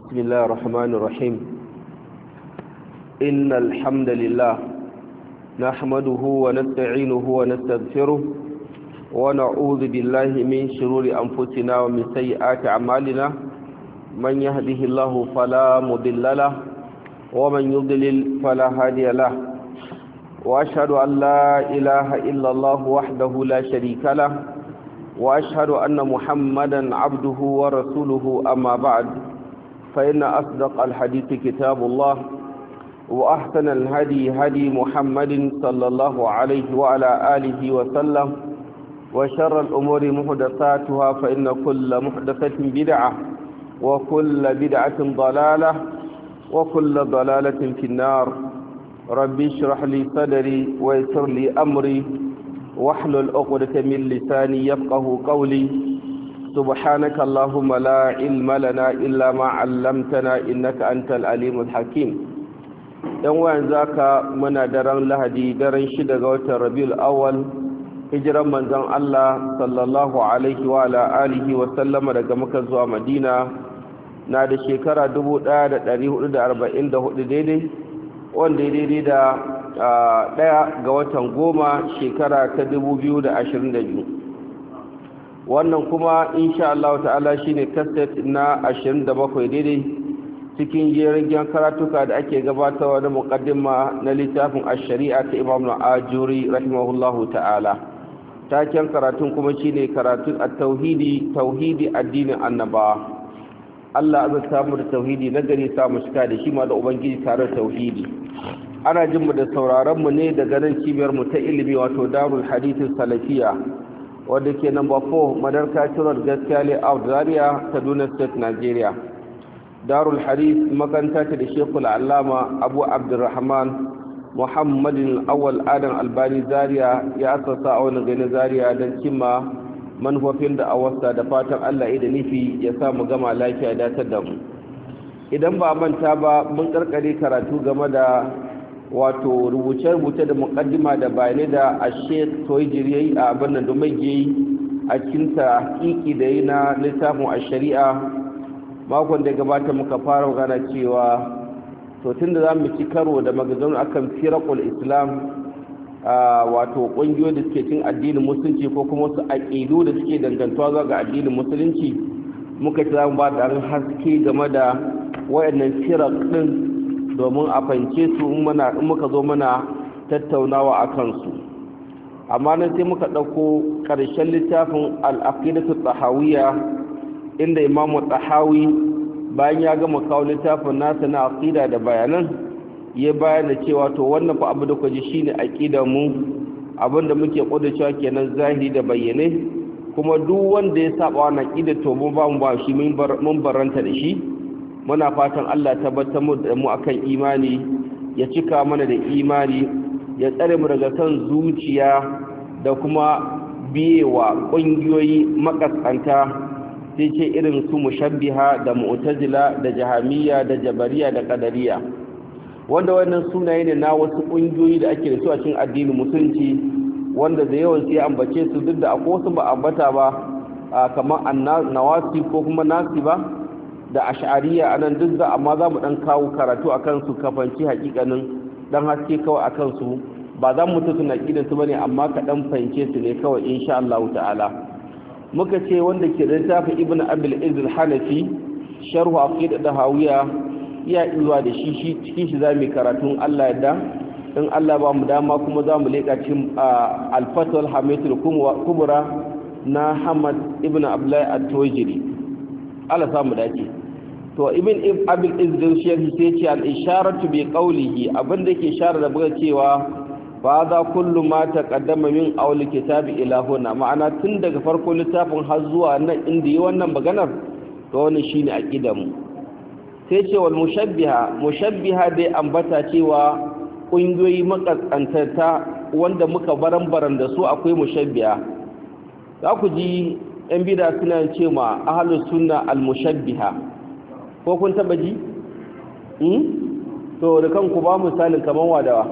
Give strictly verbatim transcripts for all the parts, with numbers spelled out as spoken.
بسم الله الرحمن الرحيم إن الحمد لله نحمده ونستعينه ونستغفره ونعوذ بالله من شرور أنفسنا ومن سيئات أعمالنا من يهده الله فلا مضل له ومن يضلل فلا هادي له وأشهد أن لا إله إلا الله وحده لا شريك له وأشهد أن محمدا عبده ورسوله أما بعد فإن أصدق الحديث كتاب الله وأحسن الهدي هدي محمد صلى الله عليه وعلى آله وسلم وشر الأمور محدثاتها فإن كل محدثة بدعة وكل بدعة ضلالة وكل ضلالة في النار ربي اشرح لي صدري ويسر لي أمري واحلل عقدة من لساني يفقه قولي سبحانك اللهم لا علم لنا إلا ما علمتنا إنك أنت العليم الحكيم dan wayan zaka muna daren lahadi daren shida ga watan rabiul awwal hijiran manzon Allah sallallahu alaihi wa ala alihi wa sallama daga Makka zuwa Madina na da shekara dubu ɗaya da ɗari hudu da arba'in da hudu daidai wanda daidai da ɗaya ga watan goma shekara ta dubu biyu da ashirin da biyu wannan kuma insha Allah ta'ala shine kaset na ashirin da bakwai daidai cikin jerin karatuka da ake gabatarwa da muqaddima na littafin ash-shari'a ta Imam al-Ajuri rahimahullahu ta'ala taken karatun kuma shine karatun at-tauhidi tauhidi addinin annabawa Allah azza mu da tauhidi na gari sa mu shika da shi ma da ubangiji tare da tauhidi ana jin mu da sauraron mu ne daga nan cibiyar mu ta ilimi wato Darul Hadith Salafiya wadda ke number four Madarka Road Gaskiya Layout Zaria Kaduna State Nigeria Darul Hadith makanta ta da Sheikhul Allama Abu Abdurrahman Muhammadin Awwal Adam Albani Zaria ya asasa a wani gani Zaria don cimma manufofin da awasta da fatan Allah ya da nufi ya sa mu gama lafiya da ta da mu idan ba manta ba mun karkare karatu game da wato rubuce-rubuce da mukaddima da bayanai da ashe toyjiri yayi a abin nan domin yayi a cikin tahqiqi da yi na littafin ash-shari'a makon da ya gabata muka fara magana cewa to tunda zamu ci karo da magazin akan firaqul islam wato kungiyoyi da suke cin addinin musulunci ko kuma wasu aqidu da suke dangantawa zuwa ga addinin musulunci muka ci zamu ba da haske game da wayannan firaq din domin a fahimce su in muka zo mana tattaunawa a kansu amma nan sai muka ɗauko ƙarshen littafin al'aqidatu tahawiyya inda imamu tahawi bayan ya gama kawo littafin nasa na aqida da bayanan ya bayyana cewa to wannan fa abu da kwaji shine aqidar mu abinda muke cewa kenan zahiri da bayyane kuma duk wanda ya saba wannan aqida to mun ba mu ba shi mun baranta da shi muna fatan Allah tabbatar mu da mu akan imani ya cika mana da imani ya tsare mu daga kan zuciya da kuma biyewa kungiyoyi makasanta sai ce irin su mushabbiha da mu'tazila da jahamiyya da jabariya da qadariya wanda wannan sunaye ne na wasu kungiyoyi da ake da su a cikin addinin musulunci wanda da yawan sai ambace su duk da akwai wasu ba ambata ba kamar annawasi ko kuma nasiba da ash'ariya anan duk za amma za mu dan kawo karatu akan su kafanci hakikanin dan haske kawai akan su ba za mu tattauna kidan su bane amma ka dan fahimce su ne kawai insha Allah ta'ala muka ce wanda ke da tafi ibn abil izz al-hanafi sharh aqidah dahawiya iya zuwa da shi shi cikin shi zamu karatun Allah yadda in Allah ba mu dama kuma za mu leka cikin al-fatwa al-hamatul kubra na Hamad ibn Abdullah at-Tawjiri Allah samu dace to ibn abil izz sharhi sai ce al-isharatu bi qawlihi abinda yake shara da buga cewa fa za kullu ma taqaddama min awl kitabi ila huna ma'ana tun daga farko littafin har zuwa nan inda yi wannan maganar to wannan shine aqidar mu sai ce wal mushabbiha mushabbiha dai ambata cewa kungiyoyi makasantata wanda muka baran-baran da su akwai mushabbiha za ku ji yan bid'a suna cewa ahlus sunna al mushabbiha ko kun taba ji hmm? to da kanku ba misalin kaman wadawa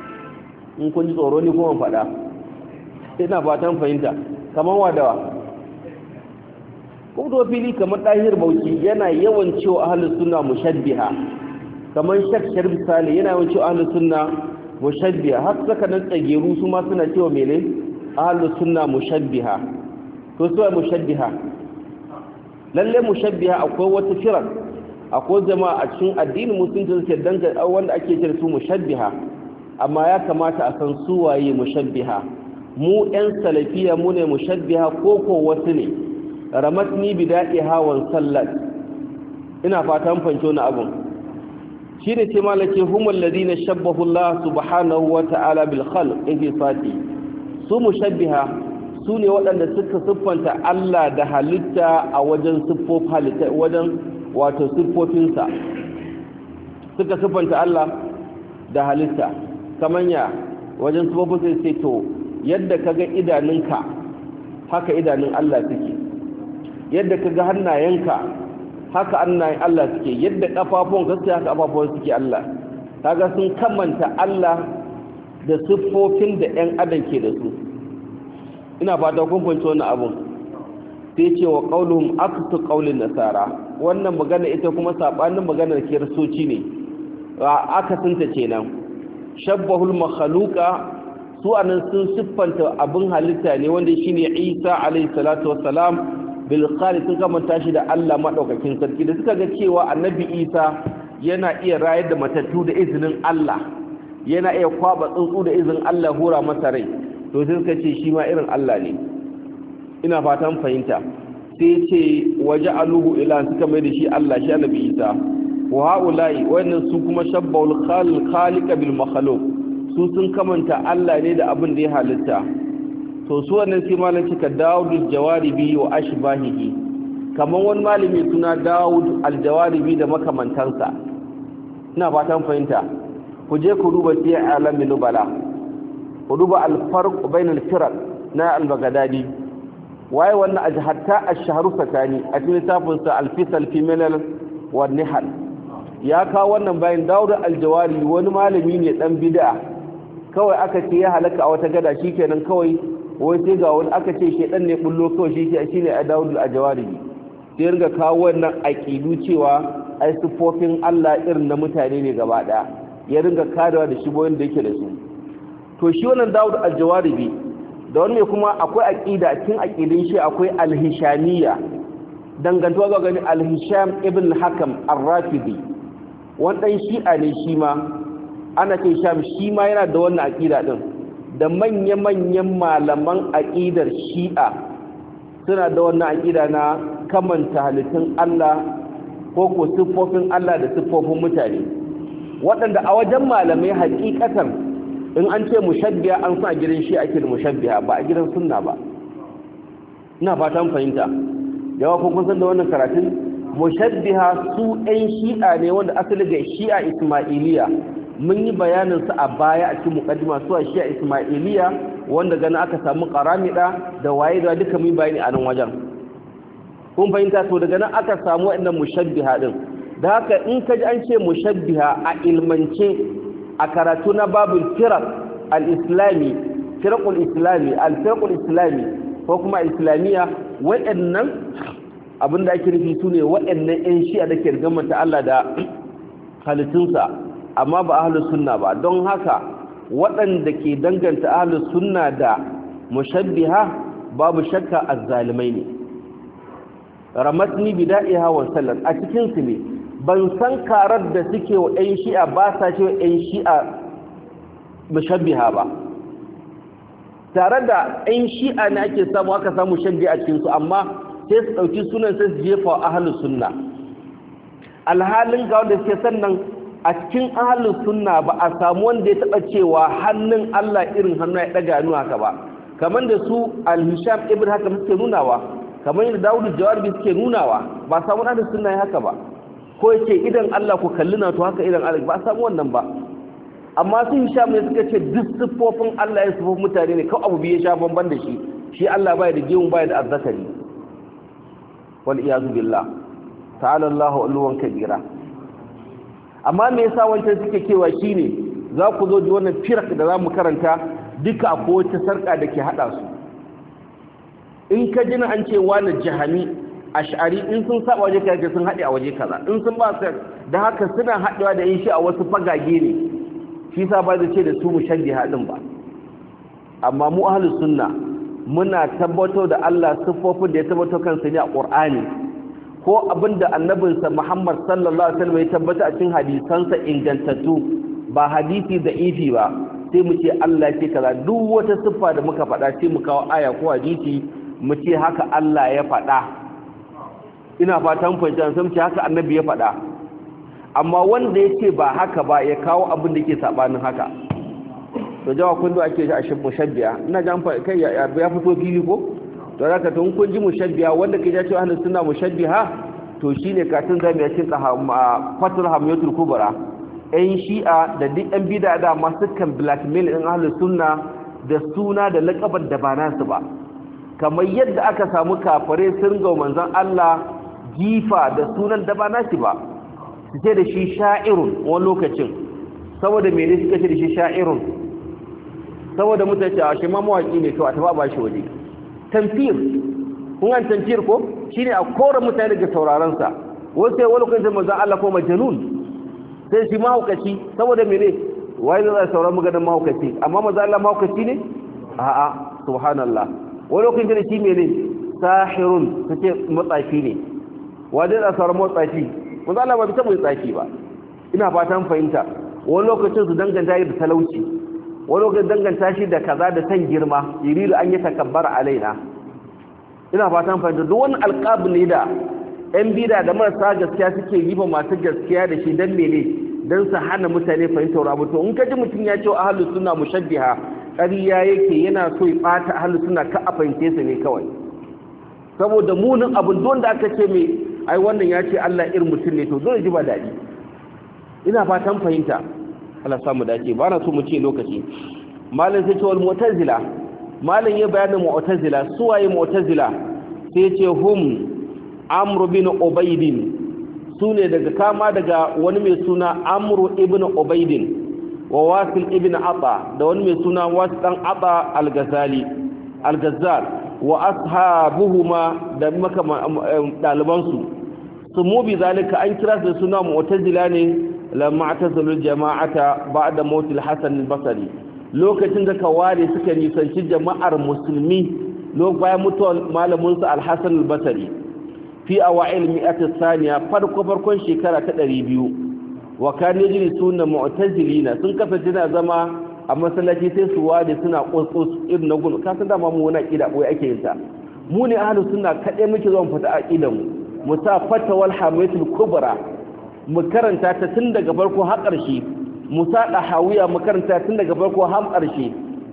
in kun ji tsoro ni kuma faɗa ina fatan fahimta kaman wadawa ko da fili kamar Dahir Bauchi yana yawan cewa ahlus sunna mushabbiha, kamar Sheikh Sharif Sale yana yawan cewa ahlus sunna mushabbiha, har saka nan tsageru su ma suna cewa mene ahlus sunna mushabbiha. to su mushabbiha lalle mushabbiha akwai wata firar, akwai jama'a a cikin addinin musulunci suke danga wanda ake kira su mushabbiha, amma ya kamata a san su waye mushabbiha. mu ɗan salafiya mu ne mushabbiha ko ko wasu ne ramatni bida'i hawan sallat. ina fatan fanco na abun shi ne ce malake humul ladina shabbahu Allah subhanahu wa ta'ala bil khalq fi fati. su mushabbiha su ne waɗanda suka siffanta Allah da halitta a wajen siffofin halitta wajen wato siffofinsa, suka siffanta Allah da halitta kamanya wajen siffofin sai to yadda kaga idanunka haka idanun Allah suke, yadda kaga hannayenka haka hannayen Allah suke, yadda kafafun gaskiya haka kafafun suke Allah. kaga sun kamanta Allah da siffofin da ɗan adam ke da su. ina fata kun fahimci wannan abun. sai ce wa qauluhum aqtu qaulin nasara, wannan magana ita kuma sabanin maganar kiristoci ne, aka sunta kenan. shabbahul makhluqa, su anan sun siffanta abin halitta ne wanda shine Isa alayhi salatu wassalam bil khaliq, sun kamanta shi da Allah madaukakin sarki, da suka ga cewa annabi Isa yana iya rayar da matattu da izinin Allah, yana iya kwaba tsuntsu da izinin Allah hura masa rai, to sai suka ce shi ma irin Allah ne. ina fatan fahimta. sai ce waja'aluhu ila, suka mai da shi Allah, shi annabi Isa. wa haula'i wannan su kuma shabbahul khaliq bil makhluq, su sun kamanta Allah ne da abin da ya halitta. to su wannan sai malam cika Dawud al-Jawaribi wa ashbahihi, kaman wani malami suna Dawud al-Jawaribi da makamantansa. ina fatan fahimta. ku je ku duba sai alamin nubala, ku duba al-farq bain al-firaq na al-Baghdadi. waye wannan hatta ash-shahru fatani a cikin tafin sa al-fisal fi milal wa nihal, ya kawo wannan bayan Dawud al-Jawaribi wani malami ne dan bid'a, kawai aka ce ya halaka a wata gada shikenan kawai wai sai ga wani aka ce shedan ne bullo kawai shi shine a Dawud al-Jawaribi, sai ringa kawo wannan aqidu cewa ai sifofin Allah irin na mutane ne gaba daya, ya ringa karewa da shigoyin da yake da su. to shi wannan Dawud al-Jawaribi da wani kuma akwai aqida cikin aqidin shi akwai al-Hishamiyya, dangantuwa ga gani al-Hisham ibn Hakam ar-Rafidi, wannan shi'a ne shi ma, ana ce sham shi ma yana da wannan aqida din, da manya-manyan malaman aqidar shi'a suna da wannan aqida na kamanta halittun Allah ko ko siffofin Allah da siffofin mutane, waɗanda a wajen malamai hakikatan in an ce mushabbiha an sa gidan shi ake da mushabbiha ba a gidan sunna ba. ina fatan fahimta. yawa kun san da wannan karatun mushabbiha su ɗan shi'a ne wanda asali ga shi'a ismailiya, mun yi bayanin su a baya a cikin muqaddima su a shi'a ismailiya wanda gana aka samu qaramida da waye da duka mun bayani a nan wajen. kun fahimta. to daga nan aka samu waɗannan mushabbiha din, da haka in kaji an ce mushabbiha a ilmance a karatu na babul firaq al-islami, firaqul islami, al-firaqul islami ko kuma islamiyya, waɗannan abinda ake nufi su ne waɗannan ƴan shi'a da ke gamanta Allah da halittunsa, amma ba ahlus sunna ba. don haka waɗanda ke danganta ahlus sunna da mushabbiha babu shakka azzalimai ne. ramatni bida'iha wa sallat, a cikin su ne ban san karar da suke wa ƴan shi'a ba sa ce ƴan shi'a mushabbiha ba, tare da ƴan shi'a ne ake samu aka samu mushabbiha a cikin su, amma sai su ɗauki sunan sai su jefa wa ahlus sunna, alhalin ga wanda suke sannan a cikin ahlus sunna ba a samu wanda ya taɓa cewa hannun Allah irin hannu ya ɗaga hannu haka ba, kamar da su al-Hisham ibn Hakam suke nunawa, kamar yadda Dawud al-Jawaribi suke nunawa, ba samu ahlus sunna ya haka ba. ko yake idan Allah ku kalli na to haka idan Allah ba samu wannan ba. amma sun Hisham ne suka ce duk siffofin Allah ya siffofin mutane ne, kawai abu biye sha bamban da shi, shi Allah bai da gemu bai da azzakari. wal iyazu billah ta'ala Allahu ulwan kabira. amma me yasa wancan suke kewa shine za ku zo ji wannan firak da zamu karanta duka akwai wata sarka da ke hada su. in ka jina an ce wani jahami ash'ari in sun saba waje kaza sun haɗe a waje kaza in sun ba su da haka suna haɗewa da yin shi a wasu fagage ne shi sa ba zai ce da su mushabbiha din ba amma mu ahlus sunna muna tabbatar da Allah siffofin da ya tabbatar kansa ne a Qur'ani ko abinda annabinsa Muhammad sallallahu alaihi wasallam ya tabbata a cikin hadisansa ingantattu ba hadisi da ifi ba sai mu ce Allah ce kaza duk wata siffa da muka faɗa sai mu kawo aya ko hadisi mu ce haka Allah ya faɗa ina fatan fahimta sai mu ce haka annabi ya faɗa amma wanda ya ce ba haka ba ya kawo abin da yake sabanin haka to jawa kun da ake a shin mushabbiha ina ga kai ya fito fili ko to zaka tun kun ji mushabbiha wanda ke cewa ahlus sunna mushabbiha to shine katin zamu ya cin fatul hamiyatul kubra ɗan shi'a da duk ɗan bid'a da masu kan blackmail ɗin ahlus sunna da suna da laƙabar da ba nasu ba kamar yadda aka samu kafare sun ga manzon Allah jifa da sunan da ba nashi ba su ce da shi sha'irun wani lokacin saboda mene suka ce da shi sha'irun saboda mutane a shi ma mawaki ne to a taba ba shi waje tamfir kun an tamfir ko shine a kore mutane daga sauraron sa wasu sai wani lokacin manzon Allah ko majnun sai shi mahaukaci saboda mene wai zai sauran maganar mahaukaci amma manzon Allah mahaukaci ne a'a subhanallah wani lokacin da shi mene sahirun kace matsafi ne wanda da sauran matsafi manzon Allah ba bi ta matsafi ba ina fatan fahimta wani lokacin su danganta da talauci wani lokacin danganta shi da kaza da san girma yiriru an yi takabbara alaina ina fatan fahimta duk wani alƙabu ne da yan bida da marasa gaskiya suke yi ba masu gaskiya da shi dan mene dan su hana mutane fahimtar abu to in kaji mutum ya ce ahlus sunna mushabbiha ƙarya yake yana so ya bata ahlus sunna ka a fahimce su ne kawai saboda munin abun don da aka ce me ai wannan ya ce Allah irin mutum ne to dole ji ba daɗi ina fatan fahimta Allah samu dace ba na so mu ce lokaci malam sai ce wal mu'tazila malam ya bayanin mu'tazila suwaye mu'tazila sai ce hum amru bin ubaidin sune daga kama daga wani mai suna amru ibn ubaidin wa wasil ibn ata da wani mai suna wasil dan ata al-ghazali al-ghazzal wa ashabuhuma da maka daliban su su mu bi zalika an kira su suna mu'tazila ne lamma atazalu jama'ata ba'da maut al-hasan al-basri lokacin da kawari suka nisanci jama'ar musulmi lokacin bayan mutuwar malamin su al-hasan al-basri fi awa'il mi'at thaniya farko farkon shekara ta ɗari biyu wa kan yajri sunna mu'tazilina sun kafa jina zama a masallaci sai su wade suna kuskus irin na gulu ka san dama mu wani aqida boye ake yin ta mu ne ahlus sunna kade muke zuwa fata aqidan mu mu sa fatawal hamiyatul kubra mu karanta ta tun daga farko har ƙarshe mu sa dahawiya mu karanta tun daga farko har ƙarshe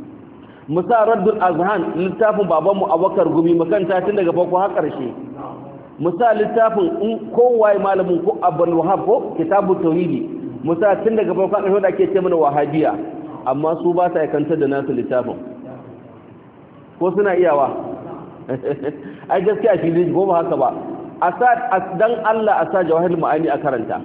mu sa raddul azhan littafin babanmu Abubakar Gumi mu karanta tun daga farko har ƙarshe musa littafin in kowaye malamin ko abul wahab ko kitabut tauhidi musa tun daga farkon ƙarshe da ake ce mana wahabiya amma su ba sa kantar da nasu littafin ko suna iyawa ai gaskiya shi ne ko ba haka ba asad dan Allah asa jawahirul ma'ani a karanta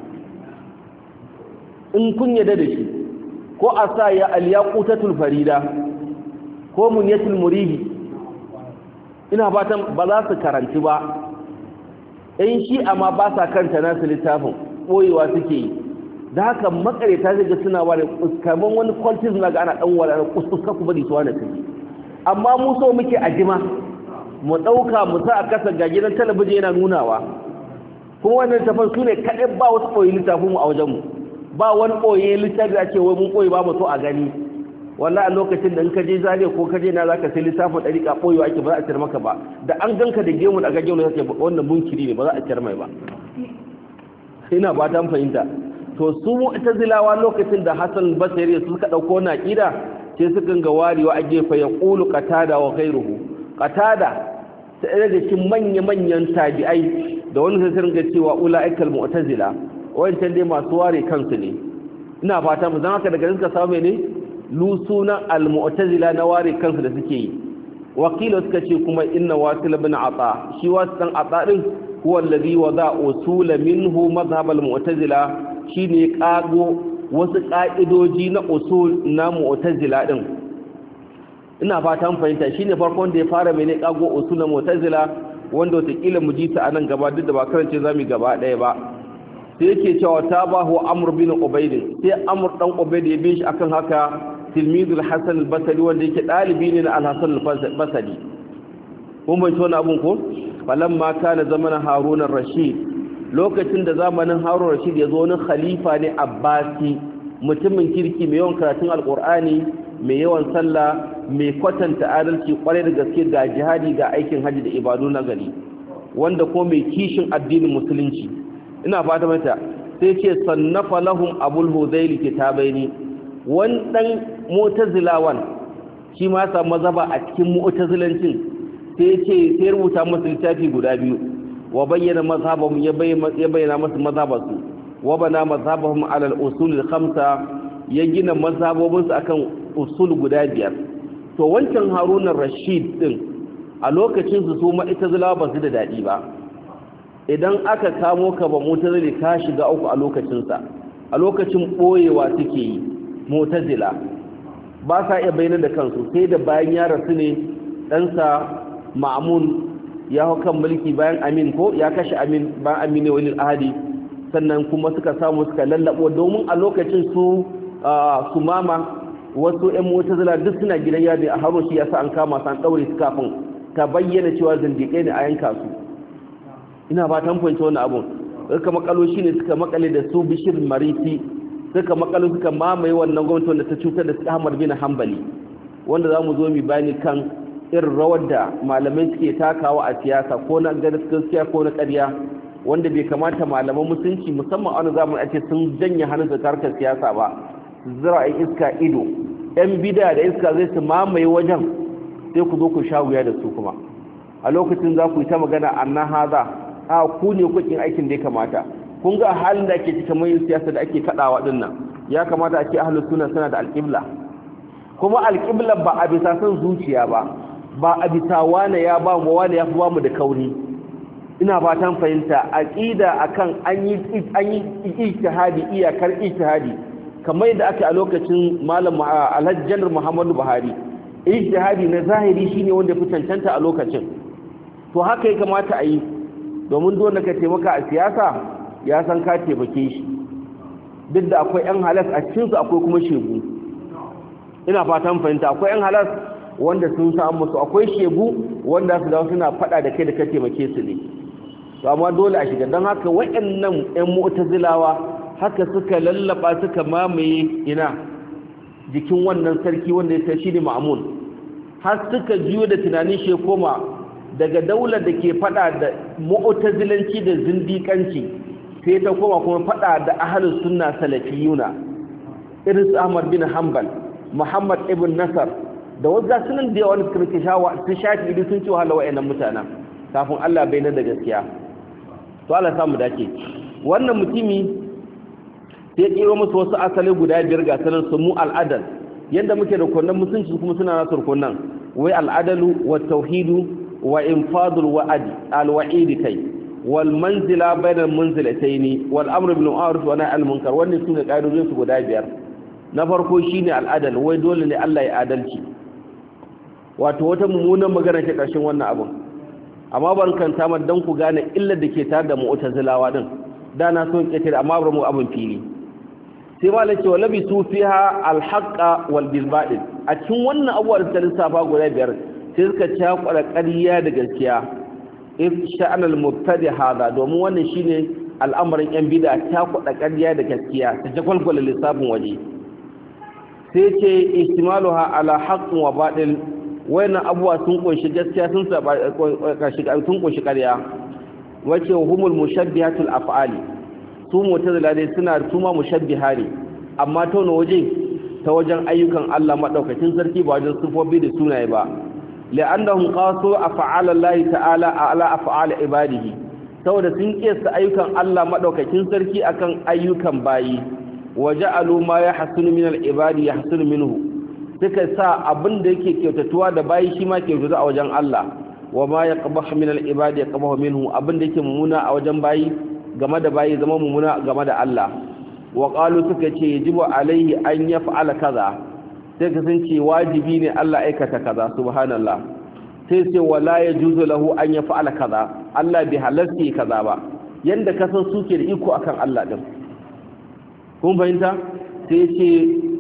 in kun yadda da shi ko asa ya al-yaqutatul farida ko munyatul muridi ina fatan ba za su karanci ba ɗan shi amma ba sa kanta nasu littafin ɓoyewa suke yi da haka makareta zai ga suna wani kamar wani kwantis na ga ana ɗan wani kuskuska ku bari su wani suke amma mu so muke ajima mu ɗauka mu sa a kasa ga gidan talabijin yana nunawa kuma wannan tafan su ne kaɗai ba wasu ɓoye littafin mu a wajenmu ba wani ɓoye littafi a ce wai mun ɓoye ba mu so a gani wallahi a lokacin da in ka je zariya ko ka je na zaka sai littafin ɗariƙa ɓoyewa ake ba za a ciyar maka ba da an ganka da gemu da gaggewa ne kake wannan munkiri ne ba za a ciyar mai ba ina ba ta fahimta to su mu'tazilawa lokacin da Hassan Basri suka dauko na aqida sai suka ga warewa a gefe ya qulu qatada wa ghayruhu qatada sai daga cikin manya manyan tabi'ai da wani sai sun ga cewa ulaikal mu'tazila wayancan dai masu ware kansu ne ina fata mu zan haka daga suka samu ne lusuna al-mu'tazila na ware kansu da suke yi wakilo suka ce kuma inna wasil ibn ata shi wasil dan ata din huwa alladhi wada usul minhu madhhab al-mu'tazila shine kago wasu ka'idoji na usul na mu'tazila din ina fatan fahimta shine farkon da ya fara mene kago usul na mu'tazila wanda wataƙila mu ji ta anan gaba duk da ba karance zamu gaba ɗaya ba sai yake cewa tabahu amr bin ubayd sai amr dan ubayd ya bi shi akan haka tilmidul hasan al-basri wanda yake dalibi ne na al-hasan al-basri kun bai tona abun ko falamma kana zamanin harun ar-rashid lokacin da zamanin harun ar-rashid ya zo wani khalifa ne abbasi mutumin kirki mai yawan karatun alqur'ani mai yawan sallah mai kwatanta adalci kwarai da gaske ga jihadi ga aikin haji da ibadu na gari wanda ko mai kishin addinin musulunci ina fata mata sai ce sannafa lahum abul hudayl kitabaini wan dan mu'tazilawan shi ma sa mazhaba a cikin mu'tazilancin sai ce sai rubuta masa littafi guda biyu wa bayyana mazhabahum ya bayyana masa mazhabansu wa bana mazhabahum ala al-usul al-khamsa ya gina mazhabobinsu akan usul guda biyar to wancan Harun ar-Rashid din a lokacin su su mu'tazilawa ba su da dadi ba idan aka kamo ka ba mu'tazili ka shiga uku a lokacin sa a lokacin boyewa suke yi mu'tazila ba sa iya bayyana da kansu sai da bayan ya rasu ne dan sa Ma'mun ya hau kan mulki bayan Amin ko ya kashe Amin bayan Amin ne walil ahadi sannan kuma suka samu suka lallabo domin a lokacin su su mama wasu ƴan mu'tazila duk suna gidan yadi a haro shi yasa an kama su an daure su kafin ta bayyana cewa zindiƙai ne a yanka su ina ba tan fahimci wannan abun suka makalo shine suka makale da su Bishir Mariti suka makalo suka mamaye wannan gwamnati wanda ta cutar da Ahmad bin Hanbali wanda zamu zo mu bayani kan irin rawar da malamai suke takawa a siyasa ko na gaskiya ko na ƙarya wanda bai kamata malaman musulunci musamman a wani zamani ake sun janye hannun da harkar siyasa ba zira a iska ido yan bida da iska zai su mamaye wajen sai ku zo ku sha wuya da su kuma a lokacin za ku yi ta magana anna haza a ku ne kukin aikin da ya kamata kun ga halin da ake cikin mai siyasa da ake kaɗawa dinnan ya kamata a ce ahlus sunna suna da alƙibla kuma alƙibla ba a bisa son zuciya ba ba a bisa wane ya ba mu wane ya fi ba mu da kauri ina fatan fahimta aqida akan an yi an yi ijtihadi iyakar ijtihadi kamar yadda ake a lokacin malam Alhaji Janar Muhammadu Buhari ijtihadi na zahiri shine wanda fi cancanta a lokacin to haka ya kamata a yi domin duk wanda ka taimaka a siyasa ya san ka taimake shi duk da akwai yan halas a cikin su akwai kuma shegu ina fatan fahimta akwai yan halas wanda sun samu musu akwai shegu wanda su dawo suna fada da kai da ka taimake su ne to amma dole a shiga don haka waɗannan ƴan mu'tazilawa haka suka lallaba suka mamaye ina jikin wannan sarki wanda ya tashi ne Ma'mun har suka jiyo da tunanin shi koma daga daular da ke fada da mu'tazilanci da zindiƙanci sai ta koma kuma fada da ahlus sunna salafiyuna irin su Ahmad bin Hanbal Muhammad ibn Nasar da wasu sunan da yawa wani suka rike shawa sun shafi idan sun ci wahala wa'annan mutanen kafin Allah bai nan da gaskiya to Allah samu dace wannan mutumi sai ya kiro musu wasu asali guda biyar ga sanan su mu al'adal yanda muke da kunnan musunci kuma suna nasu kunnan wai al'adalu wat tauhidu wa infadul wa'di al-wa'idi kai wal manzila bainal manzilataini wal amru bil ma'ruf wa nahy anil munkar wannan sune kaidojin su guda biyar na farko shine al'adal wai dole ne Allah ya adalci wato wata mummunan magana ce ƙarshen wannan abin amma ban kanta ma dan ku gane illar da ke tare da mu'tazilawa din da na so kike amma bar mu abin fili sai malai ce wala bi sufiha al-haqqa wal bilbadil a cikin wannan abuwa da ta lissafa guda biyar sai suka cakwara ƙarya da gaskiya if sha'an al-mubtadi hada domin wannan shine al'amarin yan bid'a cakwara ƙarya da gaskiya ta jagwalgwala lissafin waje sai ce ihtimaluha ala haqqin wa batil wayannan abuwa sun kunshi gaskiya sun sun kunshi ƙarya wace humul mushabbihatul af'ali su mu'tazila dai suna tuma mushabbiha ne amma ta wani waje ta wajen ayyukan Allah madaukakin sarki ba wajen sifofi da sunaye ba la'annahum qasu af'ala Allah ta'ala ala af'ali ibadihi saboda sun kiyasta ayyukan Allah madaukakin sarki akan ayyukan bayi waja'alu ma yahsunu min al-ibadi yahsunu minhu suka sa abin da yake kyautatuwa da bayi shi ma kyautatu a wajen Allah wa ma yaqbahu min al-ibadi yaqbahu minhu abin da yake mumuna a wajen bayi game da bayi zama mumuna game da Allah wa qalu suka ce yajibu alaihi an yaf'ala kaza sai ka san ce wajibi ne Allah aikata kaza subhanallah sai sai wala yajuzu lahu an yaf'ala kaza Allah bai halarci kaza ba yanda ka san suke da iko akan Allah din kun fahimta sai ce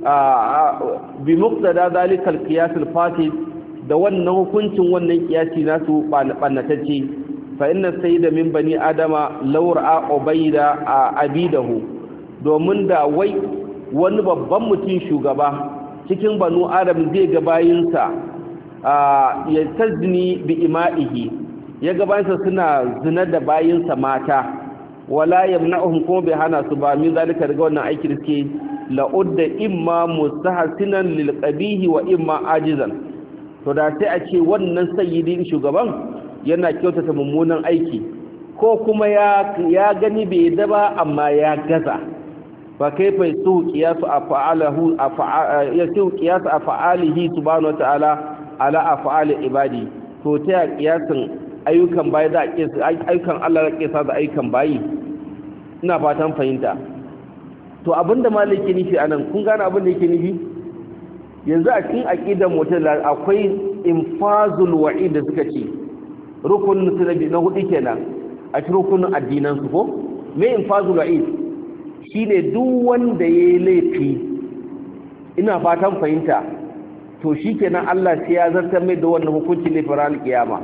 bi muqtada zalikal qiyas al fasid da wannan hukuncin wannan kiyasi nasu bannatacce fa inna sayyida min bani adama law ra'a ubayda abidahu domin da wai wani babban mutum shugaba cikin banu adam zai ga bayinsa ya tazni bi ima'ihi ya ga bayinsa suna zina da bayinsa mata wala yamna'uhum kuma bai hana su ba min zalika daga wannan aiki da suke la'udda imma mustahsinan lil qabihi wa imma ajizan to da sai a ce wannan sayyidin shugaban yana kyautata mummunan aiki ko kuma ya ya gani bai da ba amma ya gaza fa kaifa su qiyasu af'alahu yasu qiyasu af'alihi subhanahu wa ta'ala ala af'ali ibadi to ta qiyasin ayyukan bayi da ayyukan Allah da kisa da ayyukan bayi ina fatan fahimta to abinda maliki nufi anan kun gane abin da yake nufi yanzu a cikin aqidar mu'tazila akwai infazul wa'id da suka ce rukunin sunabi na hudu kenan a cikin rukunin addinan su ko me infazul wa'id shine duk wanda yayi laifi ina fatan fahimta to shikenan Allah sai ya zartar mai da wannan hukunci ne faral kiyama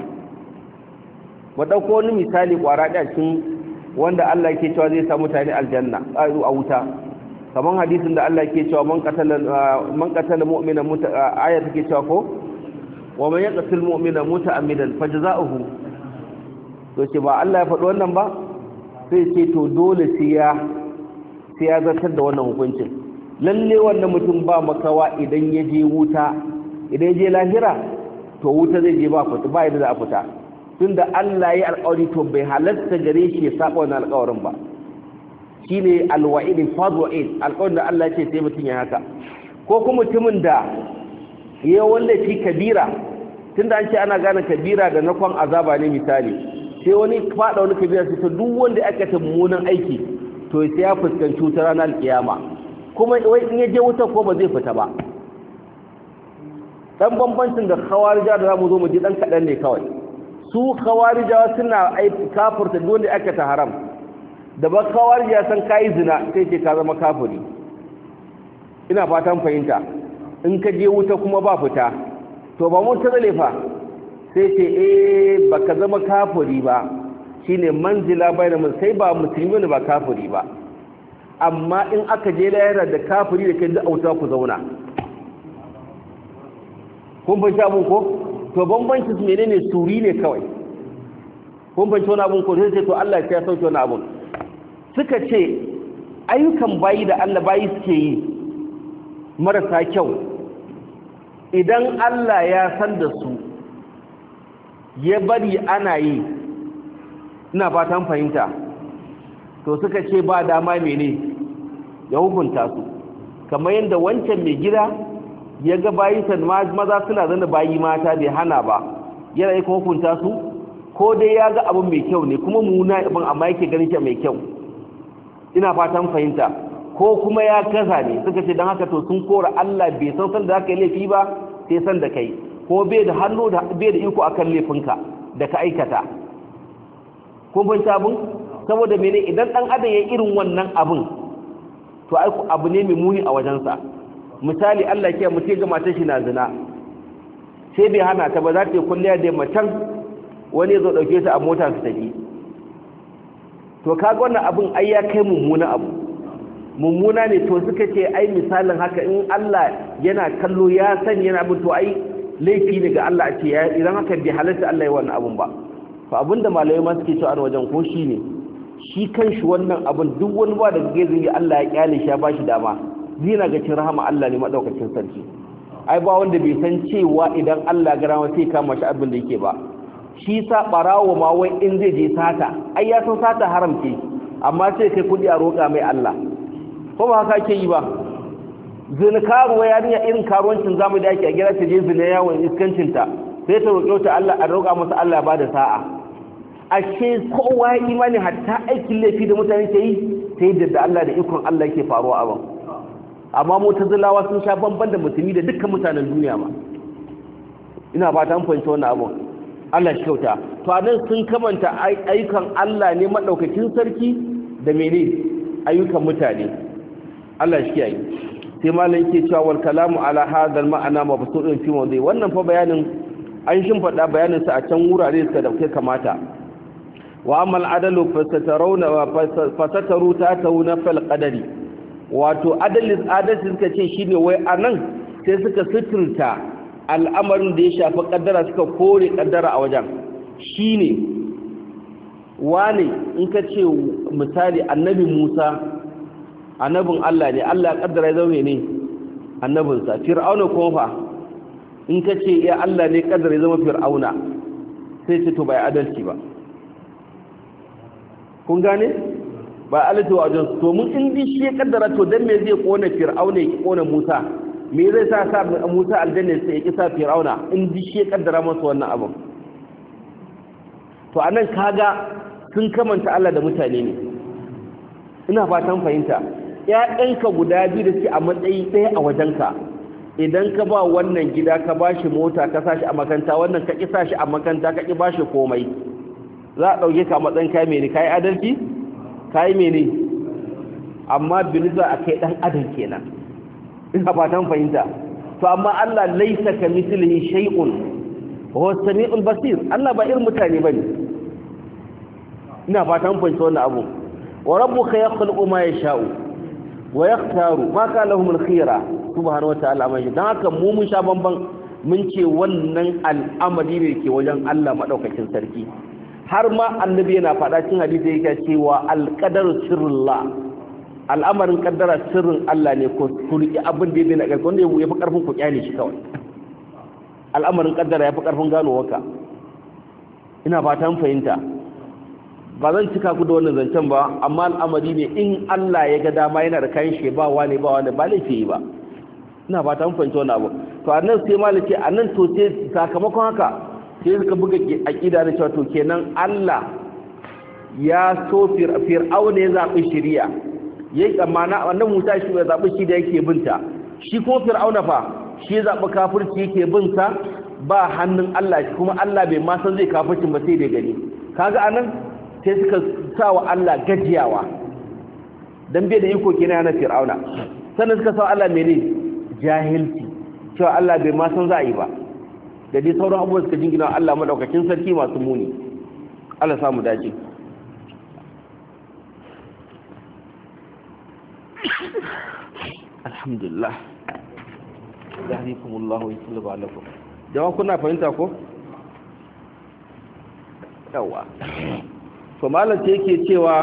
mu dauko wani misali kwara da cikin wanda Allah yake cewa zai sa mutane aljanna a wuta kaman hadisin da Allah yake cewa man qatala man qatala mu'mina muta aya take cewa ko wa man yaqtul mu'mina muta'ammidan fajza'uhu to ce ba Allah ya faɗi wannan ba sai ce to dole sai ya sai ya zartar da wannan hukuncin lalle wannan mutum ba makawa idan ya je wuta idan ya je lahira to wuta zai je ba fita ba yadda za a fita tunda Allah ya alƙawari to bai halatta gare shi ya saba wannan alƙawarin ba shine alwa'id fadwa'id alƙawarin da Allah ya ce sai mutum ya haka ko kuma mutumin da ya wallafi kabira tunda an ce ana gane kabira da nakon azaba ne misali sai wani fada wani kabira sai to duk wanda aka ta mummunan aiki to sai ya fuskanci wutar ranar kiyama kuma wai in ya je wuta ko ba zai fita ba dan bambancin da khawarija da zamu zo mu ji dan kadan ne kawai su khawarijawa suna kafirta duk wanda aka ta haram da ba khawarija san kai zina sai ce ka zama kafiri ina fatan fahimta in ka je wuta kuma ba fita to ba mun tazale fa sai ce eh baka zama kafiri ba shine manzila bayna mun sai ba musulmi ne ba kafiri ba amma in aka je lahira da kafiri da kai da auta ku zauna kun ban sha ko to bambanci su menene suri ne kawai kun ban tona abun ko sai ce to Allah ya sauke wani abun suka ce ayyukan bayi da Allah bayi suke yi marasa kyau idan Allah ya san da su ya bari ana yi ina fatan fahimta to suka ce ba dama mene ya hukunta su kamar yadda wancan mai gida ya ga bayi maza suna zana bayi mata bai hana ba yana yi hukunta su ko dai ya ga abin mai kyau ne kuma muna abin amma yake ganin shi mai kyau ina fatan fahimta ko kuma ya gaza ne suka ce don haka to sun kora Allah bai san san da aka yi laifi ba sai san da kai ko bai da hannu da bai da iko akan laifinka da ka aikata kun fahimta abin saboda mene idan dan adam ya irin wannan abin to ai abu ne mai muni a wajensa misali Allah ke mutum ga matar shi na zina sai bai hana ta ba za ta yi kulliya da macen wani ya zo dauke ta a mota su tafi to kaga wannan abin ai ya kai mummuna abu mummuna ne to suka ce ai misalin haka in Allah yana kallo ya sani yana abin to ai laifi ne ga Allah a ce idan haka bai halatta Allah ya wannan abin ba to abinda malamai ma suke cewa a wajen ko shi ne shi kanshi wannan abin duk wani ba daga gezin Allah ya kyale shi ya bashi dama zina ga cin rahama Allah ne madaukakin sarki ai ba wanda bai san cewa idan Allah ga rama sai kama shi abin da yake ba shi sa barawo ma wai in zai je sata ai ya san sata haram ce amma sai kai kudi a roƙa mai Allah ko ba haka ke yi ba zina karuwa yarinya irin karuwancin zamu da yake a gida ta je zina yawon iskancin ta sai ta roƙe ta Allah a roƙa masa Allah ba da sa'a ashe kowa ya imani hatta aikin laifi da mutane ke yi sai da Allah da ikon Allah yake faruwa abin amma mutazilawa sun sha bamban da musulmi da dukkan mutanen duniya ma ina ba ta fahimta wannan abu Allah shi kyauta. To anan sun kamanta ayyukan Allah ne madaukakin sarki da mene ayyukan mutane. Allah shi kiyaye. Sai malam yake cewa wal kalamu ala hadha al ma'ana mabsuutun fi mawdi. Wannan fa bayanin an shin fada bayanin sa a can wurare suka da kai kamata. Wa amal adalu fasatarawna wa fasataru ta'tawna fil qadari. Wato adalin adalci suka ce shine wai anan sai suka suturta al'amarin da ya shafi kaddara suka kore kaddara a wajen shine wane in ka ce misali annabi Musa annabin Allah ne Allah ya kaddara ya zama ne annabinsa fir'auna kuma fa in ka ce ya Allah ne kaddara ya zama fir'auna sai ce to bai adalci ba kun gane ba adalci wa wajen to mun in bi shi ya kaddara to dan me zai kona fir'auna ya kona Musa me zai sa sa Musa aljanna sai ya kisa fir'auna in bi shi ya kaddara masa wannan abin to anan kaga sun kamanta Allah da mutane ne ina fatan fahimta ƴaƴanka guda biyu da suke a matsayi ɗaya a wajenka idan ka ba wannan gida ka ba shi mota ka sa shi a makanta wannan ka ƙi sa shi a makanta ka ƙi ba shi komai za a ɗauke ka a matsayin kayi mene kayi adalci kayi mene amma biliza a kai ɗan adam kenan ina fatan fahimta to amma Allah laisa ka mislihi shay'un wa huwa samiul basir Allah ba irin mutane bane ina fatan fahimta wannan abu wa rabbuka yakhluqu ma yasha'u wa yakhtaru ma kana lahum al-khiyara subhanahu wa ta'ala mai dan haka mu mun sha bamban mun ce wannan al'amari ne ke wajen Allah madaukakin sarki har ma annabi yana faɗa cikin hadisi yake cewa al-qadaru sirrullah al'amarin kaddara sirrin Allah ne ko ku riki abin da yake na ƙarfi wanda ya fi ƙarfin ku kyale shi kawai al'amarin kaddara ya fi ƙarfin ganowarka ina fatan fahimta ba zan cika ku da wannan zancen ba amma al'amari ne in Allah ya ga dama yana da kayan shi ba wani ba wani ba laifi yi ba ina fatan fahimta wannan abu to annan sai malaki annan to sai sakamakon haka sai suka buga aqida da cewa to kenan Allah ya so fir'auna ya zabi shari'a yayi amana wannan Musa shi ya zabi shi da yake binta shi ko fir'auna fa shi ya zabi kafirci yake binta ba hannun Allah shi kuma Allah bai ma san zai kafircin ba sai da gani kaga anan sai suka sa wa Allah gajiyawa dan bai da iko kenan na fir'auna sannan suka sa Allah mene jahilci cewa Allah bai ma san za a yi ba da dai sauran abubuwa suka jingina Allah madaukakin sarki masu muni Allah samu dace alhamdulillah yahdikumullahu wa yusallu alaikum jama'a kuna fahimta ko yawa to malam sai yake cewa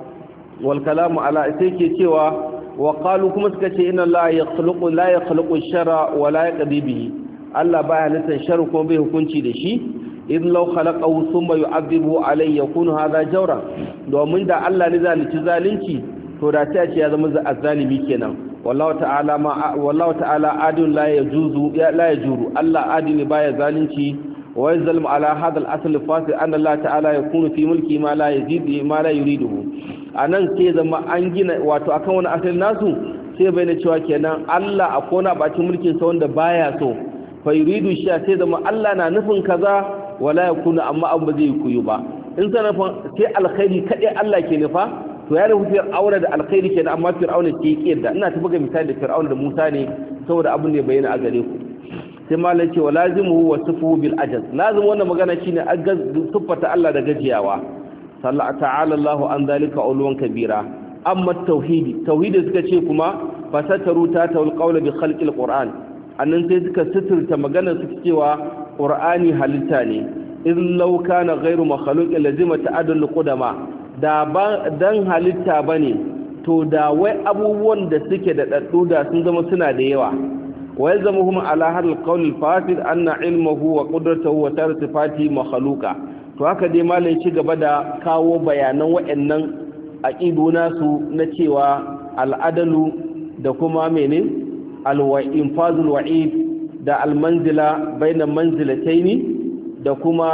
wal kalamu ala sai yake cewa wa qalu kuma suka ce inna la yakhluqu la yakhluqu ash-shara wa la yaqdi bihi Allah baya halittar shar kuma bai hukunci da shi in law khalaqahu thumma yu'adhibu alayhi yakunu hadha jawra domin da Allah ne zalunci zalunci to da ta ce ya zama zalimi kenan wallahu ta'ala ma wallahu ta'ala adun la yajuzu ya la yajuru Allah adini baya zalunci wa yazlimu ala hadha al-asl fasil anna Allah ta'ala yakunu fi mulki ma la yazid ma la yuriduhu anan sai zama an gina wato akan wani asali nasu sai bayyana cewa kenan Allah akwai na bacin mulkin sa wanda baya so fa yuridu shi sai zama Allah na nufin kaza wala yakunu amma abu zai kuyu ba in sa nufin sai alkhairi kadai Allah ke nufa to ya rufe fir'auna da alkhairi kenan amma fir'auna ke kiyarda ina ta buga misali da fir'auna da Musa ne saboda abin da ya bayyana a gare ku sai malai ce wa lazimuhu wa sifuhu bil ajaz lazim wannan magana shine agaz sifata Allah da gajiyawa sallallahu ta'ala Allahu an zalika ulwan kabira amma tauhidi tauhidi suka ce kuma fasataru ta tawul qawla bi khalqil qur'an annan sai suka suturta magana suka cewa qur'ani halitta ne in law kana ghayru makhluqin lazima ta'addul qudama da ba dan halitta bane to da wai abubuwan da suke da daddu da sun zama suna da yawa wa yalzamuhum ala hadal qawl al-fasid anna ilmuhu wa qudratuhu wa tartifati makhluqa to haka dai malai ci gaba da kawo bayanan wayannan aqidu nasu na cewa al-adalu da kuma mene al-infazul wa'id da al-manzila bayna manzilataini da kuma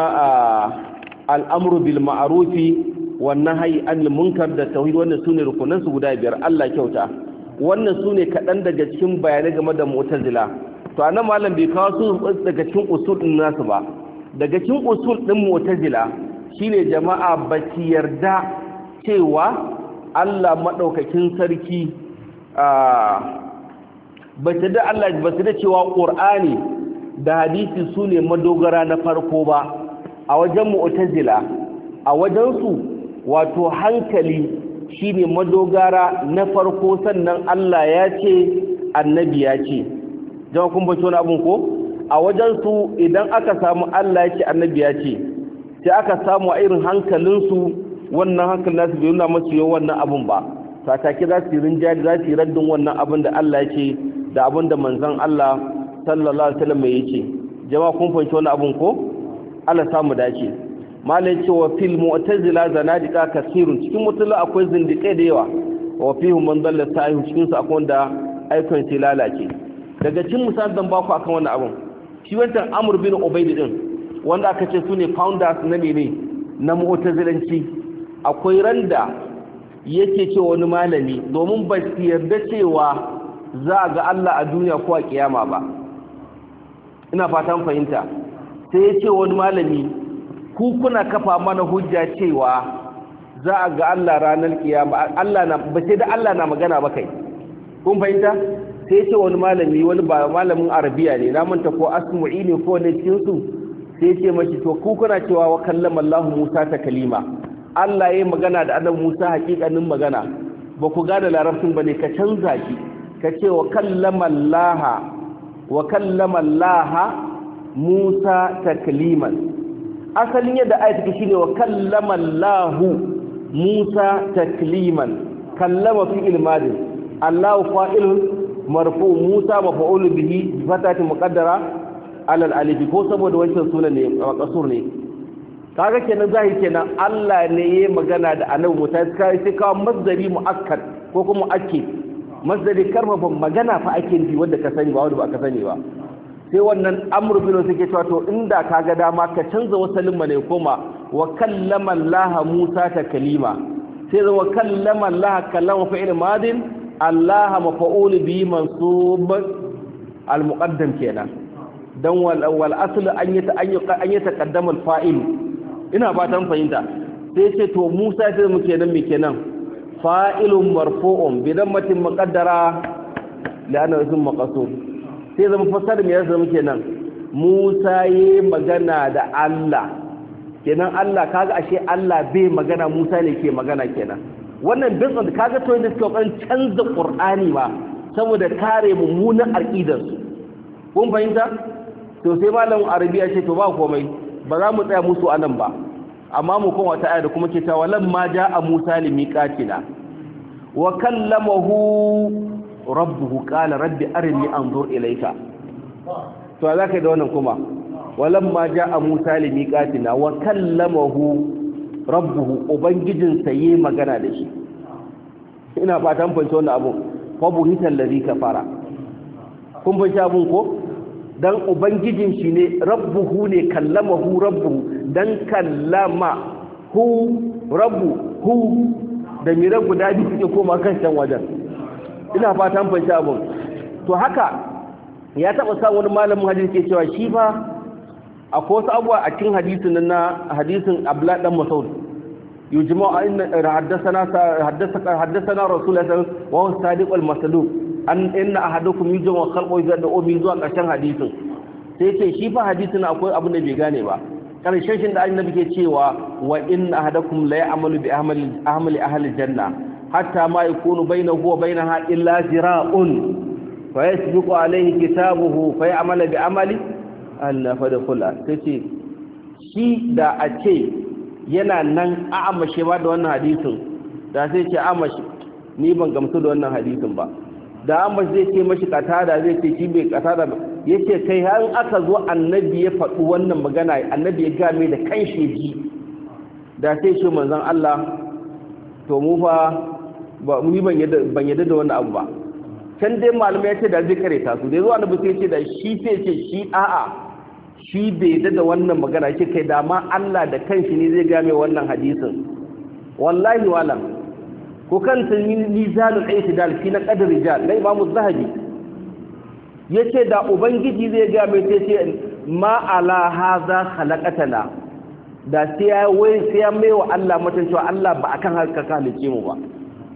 al-amru bil ma'rufi wannan hayi anil munkar da tauhid wannan sune rukunan su guda biyar Allah kyauta wannan sune kadan daga cikin bayanai game da mu'tazila to anan malam bai kawo su daga cikin usul din nasu ba daga cikin usul din mu'tazila shine jama'a ba su yarda cewa Allah madaukakin sarki ba su da Allah ba su da cewa Qur'ani da hadisi sune madogara na farko ba a wajen mu'tazila a wajen su wato hankali shine madogara na farko sannan Allah ya ce annabi ya ce jama'a kun bace wani abun ko a wajen su idan aka samu Allah ya ce annabi ya ce sai aka samu a irin hankalinsu wannan hankalin nasu bai nuna masu yau wannan abun ba satake za su yi rinjali za su yi raddin wannan abin da Allah ya ce da abin da manzon Allah sallallahu alaihi wasallam ya ce jama'a kun fahimci wannan abun ko Allah samu dace malai ce wa fil mu'tazila zanadiqa kasirun cikin mutula akwai zindiƙai da yawa wa fihum man dalla sa'ihu cikin su akwai wanda aikon sai lalace daga cikin misalan ba ku akan wannan abun shi wancan Amr bin Ubayd din wanda aka ce sune founders na mene na mu'tazilanci akwai randa yake ce wani malami domin ba su yarda cewa za ga Allah a duniya ko a kiyama ba ina fatan fahimta sai ya ce wani malami ku kuna kafa mana hujja cewa za a ga Allah ranar kiyama Allah na ba sai da Allah na magana ba kai kun fahimta sai ya ce wani malami wani ba malamin arabiya ne na manta ko asmu'i ne ko ne cikin su sai ya ce mashi to ku kuna cewa wa kallama Allah Musa ta kalima Allah yayi magana da annabi Musa hakikanin magana ba ku gane larabcin bane ka canza ki ka ce wa kallama Allah wa kallama Allah Musa takliman asalin yadda ayat take shine wa kallama Allah Musa takliman kallama fi'il madi Allah fa'ilun marfu Musa maf'ul bihi fatati muqaddara ala al-alif ko saboda wancan sunan ne kasur ne kaga kenan zahiri kenan Allah ne yayi magana da annabi Musa sai sai kawo masdari muakkad ko kuma muakkid masdari karfafa magana fa ake yi wanda ka sani ba wanda ba ka sani ba sai wannan amru bin suke cewa to inda kaga dama ka canza wasalin mana koma wa kallama Allah Musa ta kalima sai da wa kallama Allah kallama fa'il madin Allah maf'ul bi mansub al muqaddam kenan dan wal wal asl an yata an yata qaddama al fa'il ina fatan fahimta sai ce to Musa sai mu kenan me kenan fa'ilun marfu'un bi dammatin muqaddara la'anna ism maqsur sai zama fasar me yasa muke nan Musa yayi magana da Allah kenan Allah kaga ashe Allah bai magana Musa ne ke magana kenan wannan bizan kaga to inda suka kan canza Qur'ani ba saboda kare mummunan aqidar su kun fahimta to sai malamin arabiya ce to ba komai ba za mu tsaya musu anan ba amma mu kuma wata aya da kuma ke cewa lamma jaa Musa limiqatina wa kallamahu rabbuhu qala rabbi arini anzur ilayka to zaka da wannan kuma walamma jaa Musa limiqatina wa kallamahu rabbuhu ubangijin sa yayi magana da shi ina fatan fahimta wannan abu fa buhita allazi kafara kun fahimta abun ko dan ubangijin shi ne rabbuhu ne kallamahu rabbuhu dan kallama hu rabbu hu da mira guda biyu suke koma kan can wajen ina fatan fahimta abun to haka ya taba sa wani malamin hadisi ke cewa shi fa akwai wasu abuwa a cikin hadisin na hadisin Abdullah dan Mas'ud yujma'u inna haddathana haddathana haddathana rasulullahi wa huwa sadiq al-masduq an inna ahadukum yujma'u khalqu yadda obi zuwa ƙarshen hadisin sai ce shi fa hadisin akwai abin da bai gane ba karshen shi da annabi ke cewa wa inna ahadakum la ya'malu bi ahmali ahmali ahli janna hatta ma yakunu bainahu wa bainaha illa zira'un fa yasbiqu alayhi kitabuhu fa ya'malu bi amali Allah fa da kula tace shi da a ce yana nan a amashe ba da wannan hadisin da sai ce amashi ni ban gamsu da wannan hadisin ba da amashi zai ce mashi katada zai ce shi bai katada ba yace kai har aka zo annabi ya faɗi wannan magana annabi ya game da kanshi ji da sai shi manzon Allah to mu fa ba ni ban yadda ban yadda da wannan abu ba can dai malamai ya ce da zai kare ta su dai zo annabi sai ce da shi sai ce shi a'a shi bai yadda da wannan magana ce kai da ma Allah da kanshi ne zai game wannan hadisin wallahi wala ko kan mizanul i'tidal fi na qadr rijal dai imamu zahabi yace da ubangiji zai ga mai sai ma ala hadha khalaqatana da sai ya wai sai ya mai wa Allah mutan cewa Allah ba akan haka ka halice mu ba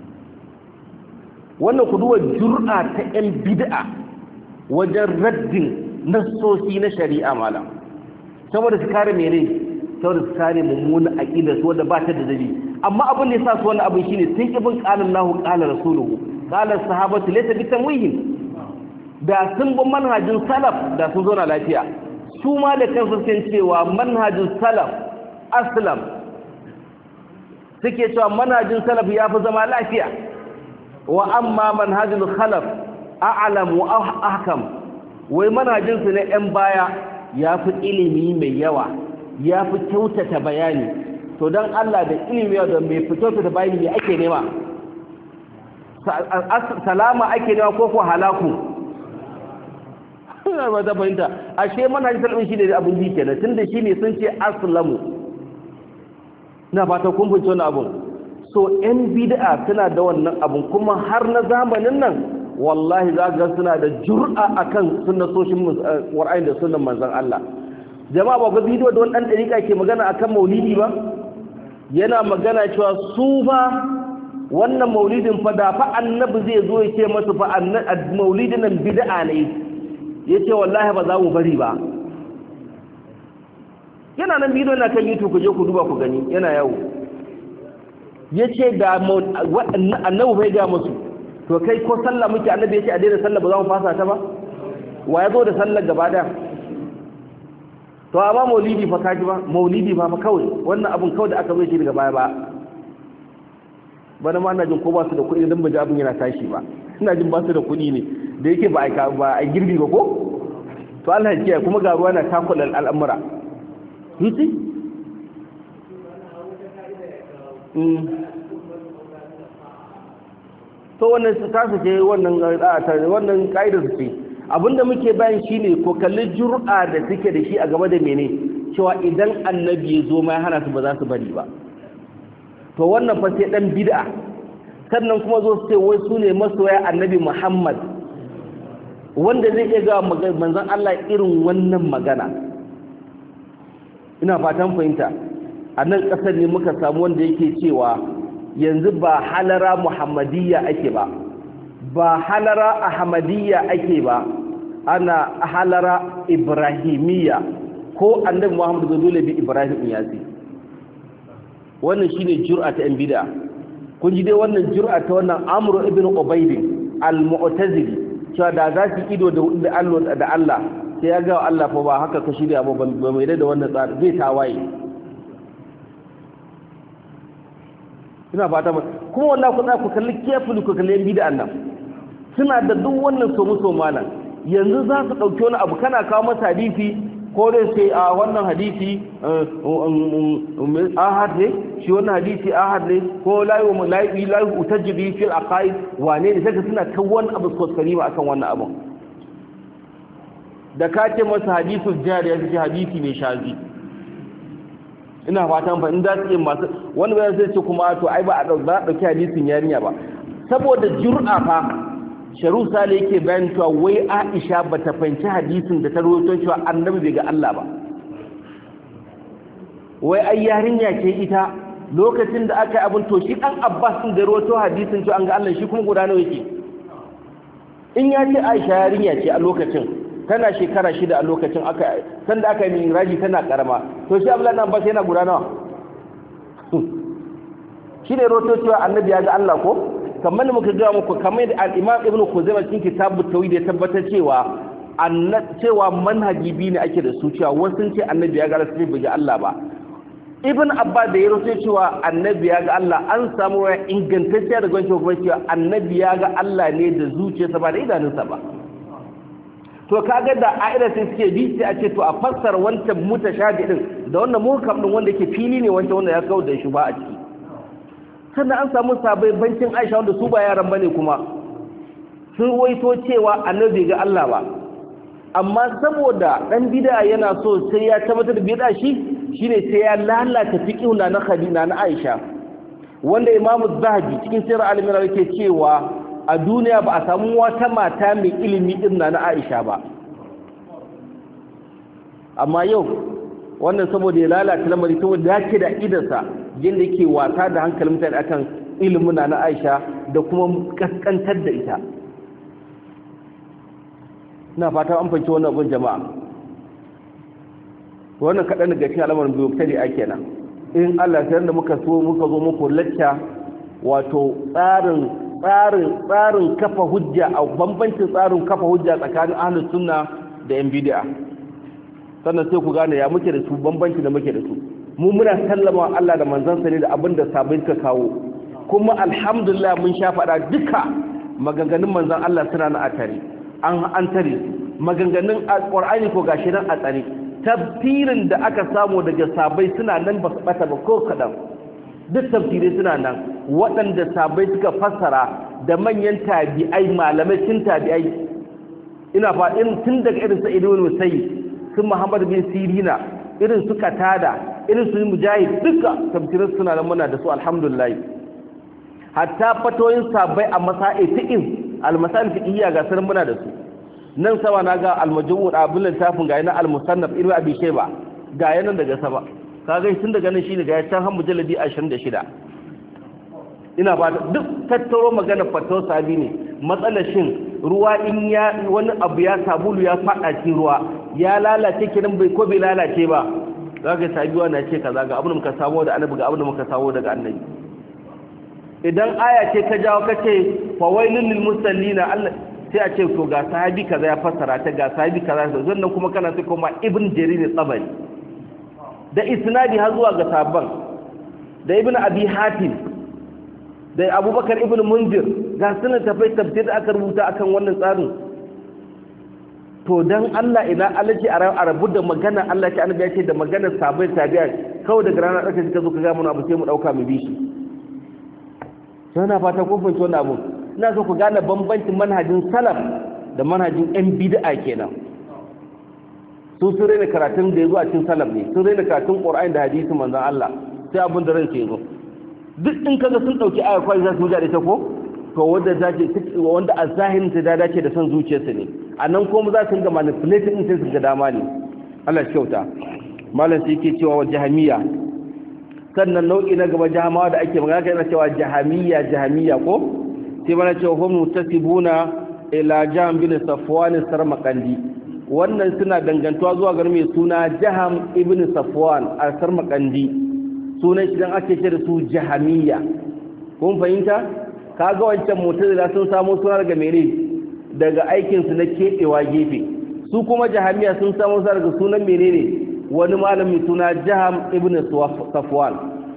wannan kuduwa jur'a ta yan bid'a wajen raddin nassosi na shari'a malam saboda su kare mene saboda su kare mummunan aqida su wanda ba ta da dalili amma abin da yasa su wannan abin shine sun ibn qala Allahu qala rasuluhu qala sahabatu laysa bitamwihim da sun bi manhajin salaf da sun zo na lafiya su ma da kansu sun cewa manhajin salaf aslam suke cewa manhajin salaf ya fi zama lafiya wa amma manhajin khalaf a'lam wa ahkam wai manhajin su ne yan baya ya fi ilimi mai yawa ya fi kyautata bayani to dan Allah da ilimi da mai fi kyautata bayani ne ake nema salama ake nema ko ko halaku ba ta fahimta ashe manhajin salafin shi ne abun bi kenan tunda shi ne sun ce aslamu na fata kun fahimci wannan abun so yan bid'a suna da wannan abun kuma har na zamanin nan wallahi za ga suna da jur'a akan sunnatoshin Qur'ani da sunnan manzon Allah jama'a ba ga bidiyo da wani dan dariƙa ke magana akan maulidi ba yana magana cewa su fa wannan maulidin fa da fa annabi zai zo ya ce masa fa maulidin nan bid'a ne yace wallahi ba za mu bari ba yana nan bidiyo na kan YouTube ku je ku duba ku gani yana yawo yace da annabi bai ga musu to kai ko sallah muke annabi yace a daina sallah ba za mu fasa ta ba wa yazo da sallar gaba da to amma maulidi fa kaji ba maulidi fa fa kawai wannan abun kawai da aka zo shi daga baya ba bana ma ina jin ko ba su da kuɗi dan baje abun yana tashi ba ina jin ba su da kuɗi ne da yake ba a ba a girbi ba ko to Allah ya kiyaye kuma ga ruwa na takula al'amura hiti to wannan su tasu ce wannan wannan kaidar su ce abinda muke bayan shine ko kalli jur'a da suke da shi a gaba da mene cewa idan annabi ya zo ma ya hana su ba za su bari ba to wannan fa sai dan bid'a sannan kuma zo su ce wai su ne masoya annabi Muhammad wanda zai iya ga manzon Allah irin wannan magana ina fatan fahimta a nan kasar ne muka samu wanda yake cewa yanzu ba halara muhammadiyya ake ba ba halara ahmadiyya ake ba ana halara ibrahimiyya ko annabi Muhammad dole bi Ibrahim yasi wannan shine jur'a ta bid'a kun ji dai wannan jur'a ta wannan Amr ibn Ubayd al-Mu'tazili cewa da za su ido da Allah da Allah sai ya ga Allah fa ba haka ka shirya ba ba mai da wannan tsari zai tawaye ina fata ba kuma wallahi ku za ku kalli carefully ku kalli bid'an nan suna da duk wannan so muso malan yanzu za su dauki wani abu kana kawo masa hadisi ko dai sai a wannan hadisi ahad ne shi wannan hadisi ahad ne ko layu layu layu utajbi fil aqaid wane ne saka suna ta wani abu koskari ba akan wannan abu da ka ce masa hadisul jari ya ce hadisi mai shazi ina fatan fa in za su yi masu wani bayan sai ce kuma to ai ba a dauki hadisin yarinya ba saboda jur'a fa sharu sale yake bayan cewa wai Aisha bata fahimci hadisin da ta rawaito cewa annabi bai ga Allah ba wai ai yarinya ce ita lokacin da aka yi abin to shi dan Abbas din da rawaito hadisin cewa an ga Allah shi kuma guda nawa yake in ya ce Aisha yarinya ce a lokacin tana shekara shida a lokacin aka sanda aka yi miraji tana karama to shi Abdullahi dan Abbas yana guda nawa shi ne rawaito cewa annabi ya ga Allah ko kamar da muka gaya muku kamar da al-Imam Ibn Khuzaimah cikin kitabut tauhid ya tabbatar cewa annab cewa manhaji bi ne ake da su cewa wasu ce annabi ya ga Allah bai ga Allah ba Ibn Abbas da ya rawaito cewa annabi ya ga Allah an samu wa ingantacciya da gwancin kuma cewa annabi ya ga Allah ne da zuciyarsa ba da idanunsa ba to kaga da a'ida sai suke bi sai a ce to a fassara wancan mutashabi din da wannan muhkam din wanda yake fili ne wancan wanda ya kawo da shi ba a ciki sannan an samu sabai bancin Aisha wanda su ba yaran bane kuma sun waito cewa annabi ga Allah ba amma saboda dan bid'a yana so sai ya tabbatar da bid'a shi shine sai ya lalata fiqhu na na Khadija na Aisha wanda Imam Az-Zahabi cikin Sirr al-Mirror yake cewa a duniya ba a samu wata mata mai ilimi din na na Aisha ba amma yau wannan saboda ya lalata lamari saboda ya ke da idansa yadda yake wasa da hankalin mutane akan ilimin na Aisha da kuma kaskantar da ita. ina fata an fahimci wannan abun jama'a. wannan kaɗan daga cikin al'amarin biyu ta da ake nan in Allah sai da muka so muka zo muku lacca wato tsarin tsarin tsarin kafa hujja a bambancin tsarin kafa hujja tsakanin ahlus sunna da yan bid'a, sannan sai ku gane ya muke da su bambanci da muke da su. mu muna sallama Allah da manzansa ne da abin da sabai suka kawo, kuma alhamdulillah mun sha faɗa duka maganganun manzan Allah suna na a tare an an tare maganganun alqur'ani ko gashi nan a tsare. tafsirin da aka samu daga sabai suna nan ba su bata ba ko kadan, duk tafsirai suna nan waɗanda sabai suka fassara da manyan tabi'ai malamai cin tabi'ai. ina faɗin tun daga irin sa ibn musayyib sun Muhammad bin Sirina irin su Katada irin su Mujahid duka tafsirai suna nan muna da su alhamdulillah. hatta fatoyin sabai a masa'i fiqh al-masail fiqhiyya ga sanin muna da su nan sama na ga al-majmu' abul littafin ga yana al-musannaf ibn abi shayba ga yana daga sama kaga tun daga nan shine ga ya can han mujalladi ashirin da shida. ina ba duk tattaro magana fatawar sabi ne matsalar shin ruwa in ya wani abu ya sabulu ya fada cikin ruwa ya lalace kiran bai ko bai lalace ba kaga sabiwa na ce kaza ga abin da muka samu da annabi ga abin da muka samu daga annabi. idan aya ce ka jawo kace fawailul lil musallina Allah sai a ce to ga sahabi kaza ya fassara ta ga sahabi kaza sannan kuma kana sai kuma ibn jarir tabari da isnadi har zuwa ga sabban da ibn abi hatim da abubakar ibn munzir ga sunan tafai tafsir da aka rubuta akan wannan tsarin. to dan Allah ina alaji a rabu da magana Allah ce annabi ya ce da maganar sabai tabi'a kawai daga ranar ɗauka ka zo ka ga mun abu sai mu dauka mu bi shi. sai na fata ko fahimci wannan abu. ina so ku gane bambancin manhajin salaf da manhajin yan bid'a kenan. su sun raina karatun da ya zo a cikin salaf ne, sun raina karatun Qur'ani da hadisi manzon Allah, sai abin da ranke zo duk in kaga sun dauki aya kwai za su wuce da ta ko to wanda zace wanda a zahirin ta da dace da son zuciyarsa ne, anan kuma za su ga manipulating din sai su ga dama ne. Allah shi kyauta. malam sai yake cewa wa jahmiya, sannan nau'i na gaba jahamawa da ake magana kai na cewa jahamiya jahamiya ko sai mana cewa hum mutasibuna ila jam bin safwan sarmaqandi, wannan suna dangantuwa zuwa ga mai suna jaham ibn safwan al-sarmaqandi, sunan shi dan ake ce da su jahamiya. kun fahimta kaga wancan mu'tazila sun samu suna daga mene daga aikin su na kebewa gefe, su kuma jahamiya sun samu suna daga sunan menene wani malami suna jaham ibn safwan.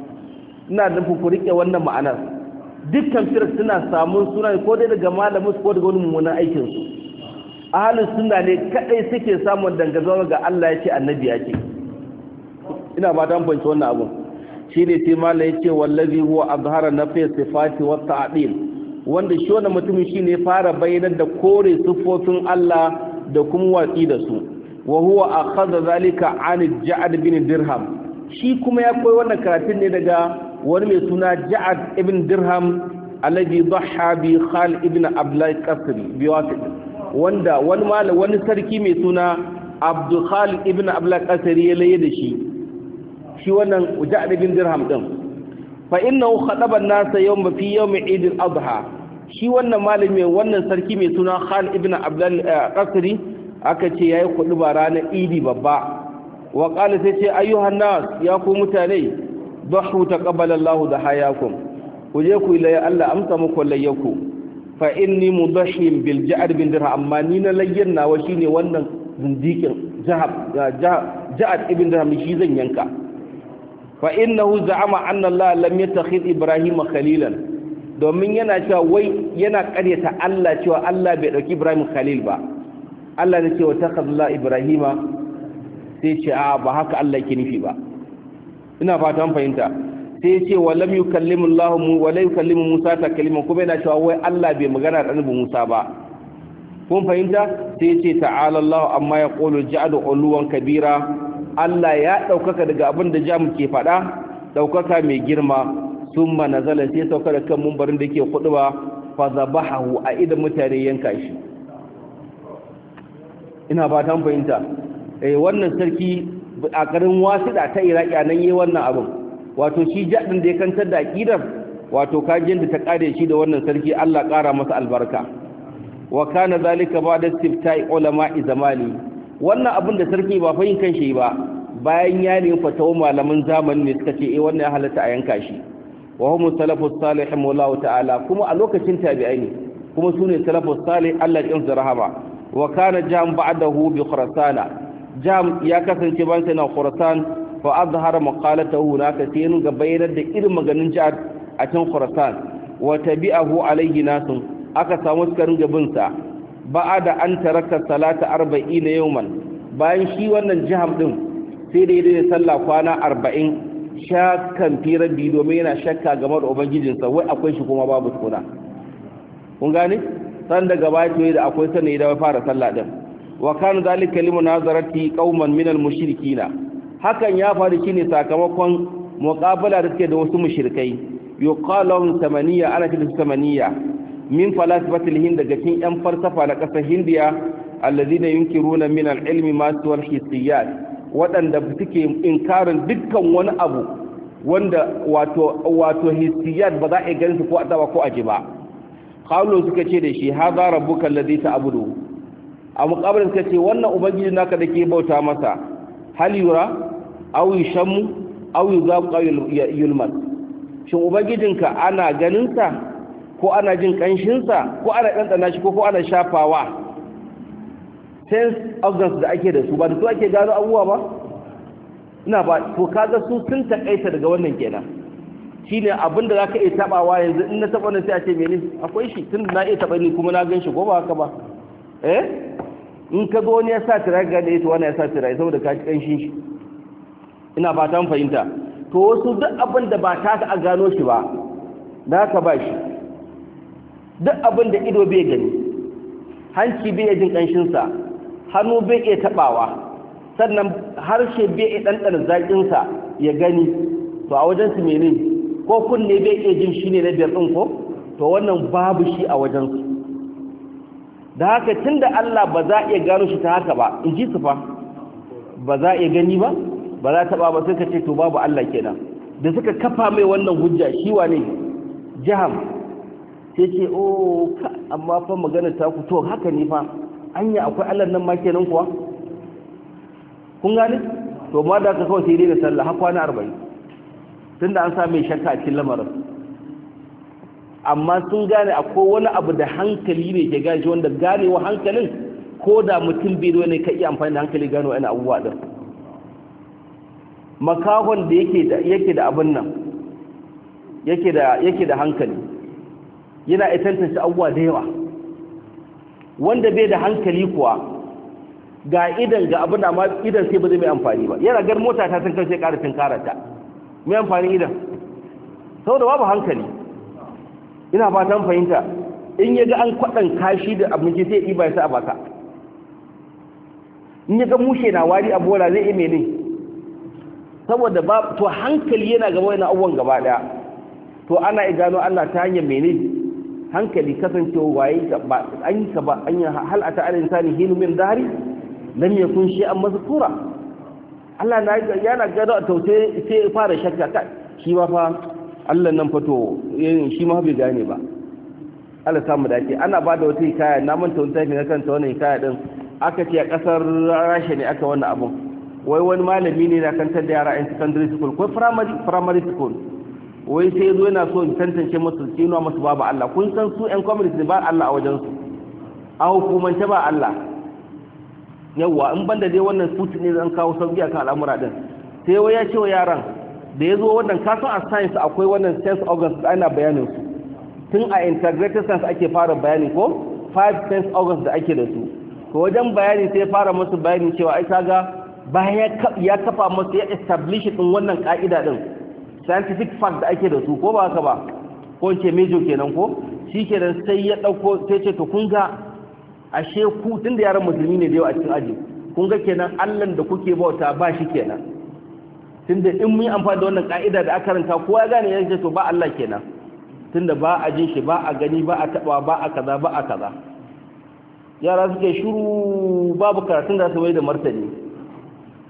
ina da ku rike wannan ma'anar dukkan firar suna samun suna ko dai daga malamin ko daga wani mummunan aikin su. ahlus sunna ne kadai suke samun dangazawa ga Allah ya ce annabi ya ce. ina ba ta fanci wannan abu shine sai malai ya ce wallazi huwa azhara nafi sifati wa ta'dil, wanda shi wannan mutumin shine fara bayyanar da kore sifofin Allah da kuma watsi da su. wa huwa akhadha zalika an Ja'ad bin Dirham, shi kuma ya koyi wannan karatun ne daga wani mai suna Ja'ad ibn Dirham alladhi dhaha bi Khalid ibn Abdullah Qasri bi wasit, wanda wani malam wani sarki mai suna Abdul Khalid ibn Abdullah Qasri ya laye da shi shi wannan Ja'ad ibn Dirham din. fa innahu khataba an-nasa yawma fi yawm Eid al-Adha, shi wannan malami wannan sarki mai suna Khalid ibn Abdullah Qasri aka ce yayi kudu ba ranar Idi babba. wa qala sai ce ayyuhan nas, ya ku mutane, dahu taqabbala Allahu dahayakum, ku je ku ila Allah amsa muku layyaku. fa inni mudahhim bil Ja'ad bin Dirham, amma ni na layyanna wa shine wannan zindikin Ja'ad ibn Dirham shi zan yanka. fa innahu za'ama anna Allah lam yattakhidh Ibrahim khalilan, domin yana cewa wai yana ƙaryata Allah cewa Allah bai dauki Ibrahim khalil ba. Allah ne ce wa takhadha Ibrahima, sai ce a ba haka Allah yake nufi ba. ina fatan fahimta. sai ce wa lam yukallimu Allah mu wa la yukallimu Musa takliman, kuma yana cewa wai Allah bai magana da annabi Musa ba. kun fahimta. sai ce ta'ala Allah amma yaqulu ja'adu uluwan kabira, Allah ya daukaka daga abin da jamu ke fada, daukaka mai girma. summa nazala, sai sauka da kan mumbarin da yake kuduba, fa zabahu a idan mutane yanka shi. ina fatan fahimta. eh wannan sarki a garin Wasida ta Iraki nan yayi wannan abin wato shi jaddin da ya kantar da aqidar wato kajin da ta kare shi da wannan sarki Allah kara masa albarka wa kana zalika ba'da istifta'i ulama'i zamani wannan abin da sarki ba fa yin kanshi ba bayan ya nemi fatawa malaman zamani ne suka ce eh wannan ya halatta a yanka shi wa hum salafus salih wallahu ta'ala kuma a lokacin tabi'ai ne kuma sune salafus salih Allah ya jinsu rahama wa kana jam ba'dahu bi khurasana jam ya kasance ban sai na khurasan fa azhara maqalatahu naka sai ga bayanar da irin maganin jihar a cikin khurasan wa tabi'ahu alayhi nasun aka samu suka ringa bin sa ba'ada an taraka salata arba'ina yawman bayan shi wannan jiham din sai da yi sallah kwana arba'in shakkan fi rabbi domin yana shakka game da ubangijinsa wai akwai shi kuma babu tukuna kun gane san daga baya to da akwai sanai da fara sallah din wa kana zalika limunazarati qauman min almushrikina hakan ya faru shine sakamakon muqabala da suke da wasu mushrikai yuqalu samaniya ana kiran samaniya min falasifatil hind daga cikin yan falsafa na kasar hindiya alladhina yunkiruna min al-ilmi ma suwal hissiyat wadanda suke inkarin dukkan wani abu wanda wato wato hissiyat ba za a gani su ko a taba ko a ji ba qalu suka ce da shi hadha rabbuka alladhi ta'budu a muqabalin suka ce wannan ubangiji naka dake bauta masa hal yura aw yashamu aw yuzaqu yulmas shin ubangijinka ana ganin sa ko ana jin kanshinsa ko ana ɗanɗana shi ko ko ana shafawa sense organs da ake da su ba da su ake gano abubuwa ba ina ba to kaga su sun takaita daga wannan kenan shine abin da zaka iya tabawa yanzu in na taba ne sai a ce mene akwai shi tunda na iya taba ni kuma na gan shi ko ba haka ba eh in ka zo ne ya sa tirai ga da ita wannan ya sa tirai saboda ka ji kanshin shi ina fatan fahimta to wasu duk abin da ba ta a gano shi ba da ka ba shi duk abin da ido bai gani hanci bai jin kanshinsa hannu bai iya tabawa sannan harshe bai iya ɗanɗana zaƙinsa ya gani to a wajensu mene ko kunne bai iya jin shi ne na biyar ɗin ko to wannan babu shi a wajensu da haka tun da Allah ba za a iya gano shi ta haka ba in ji su fa ba za a iya gani ba ba za ta ba ba sai ka ce to babu Allah kenan da suka kafa mai wannan hujja shi wane jaham sai ce o amma fa magana ta ku to haka ne fa anya akwai Allah nan ma kenan kuwa kun gane to ma da ka kawai sai dai da sallah har kwana arba'in tunda an sa mai shakka a cikin lamarin amma sun gane akwai wani abu da hankali ne ke gane wanda ganewa hankalin ko da mutum bai zo ne ka iya amfani da hankali gano wani abubuwa din makahon da yake da yake da abin nan yake da yake da hankali yana tantance abubuwa da yawa wanda bai da hankali kuwa ga idan ga abin amma idan sai ba zai mai amfani ba yana gar mota ta san kai ƙara tin karata mai amfani idan saboda babu hankali ina fatan fahimta in yaga an kwadan kashi da abinci sai iba ya sa a baka in yaga mushe na wari a bola zai yi mene saboda ba to hankali yana gaba yana abubuwan gaba daya to ana gano Allah ta hanyar mene hankali kasancewa waye ba an yi ka ba an yi hal ata al insani hinu min dahri lam yakun shay'an mazkura Allah na yana gado a tauce sai fara shakka kai shi ma fa Allah nan fato shi ma bai gane ba Allah samu dace ana bada wata hikaya na manta wani tafi na kanta wannan hikaya din aka ce a kasar Rasha ne aka wannan abun wai wani malami ne na kantar da yara a secondary school ko primary primary school wai sai yazo yana so in tantance musu cewa musu babu Allah kun san su ƴan community ba Allah a wajen su a hukumance ba Allah yawa in banda dai wannan foot ne zan kawo sauki akan al'amura din sai wai ya ce wa yaran da yazo wannan kasan a science akwai wannan sense organs da ana bayanin su tun a integrated sense ake fara bayani ko five sense organs da ake da su to wajen bayani sai fara musu bayani cewa ai kaga bayan ya kafa musu ya establish din wannan ka'ida din scientific fact da ake da su ko ba haka ba ko ce major kenan ko shikenan sai ya dauko sai ce to kun ga ashe ku tunda yaran musulmi ne da yau a cikin aji kun ga kenan Allah da kuke bauta ba shi kenan tunda in mun yi amfani da wannan ka'ida da aka karanta kowa ya gane ya ce to ba Allah kenan tunda ba a jin shi ba a gani ba a taba ba a kaza ba a kaza yara suke shiru babu karatun da su mai da martani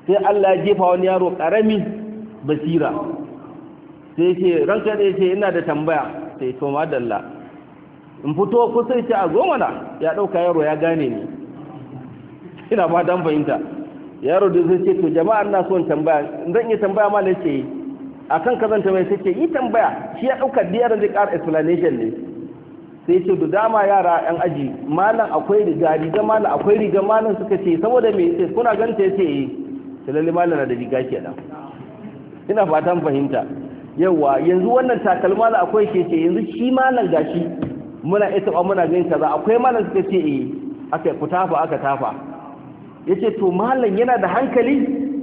sai Allah ya jefa wani yaro karami basira sai ce ranka da ce ina da tambaya sai to madalla in fito kusa ce a zo mana ya dauka yaro ya gane ni ina ba dan fahimta yaro da zai ce to jama'a ina so in tambaya zan yi tambaya ma ne ce akan kazan tambaya sai ce yi tambaya shi ya dauka diyar zai ƙara explanation ne sai ce da dama yara yan aji malam akwai riga riga malam akwai riga malam suka ce saboda me sai kuna ganta yace eh sai lalle malam na da riga kenan ina fatan fahimta yawa yanzu wannan takalma la akwai ke ce yanzu shi malam gashi muna ita ba muna ganin kaza akwai malam suka ce eh aka ku tafa aka tafa yace to malam yana da hankali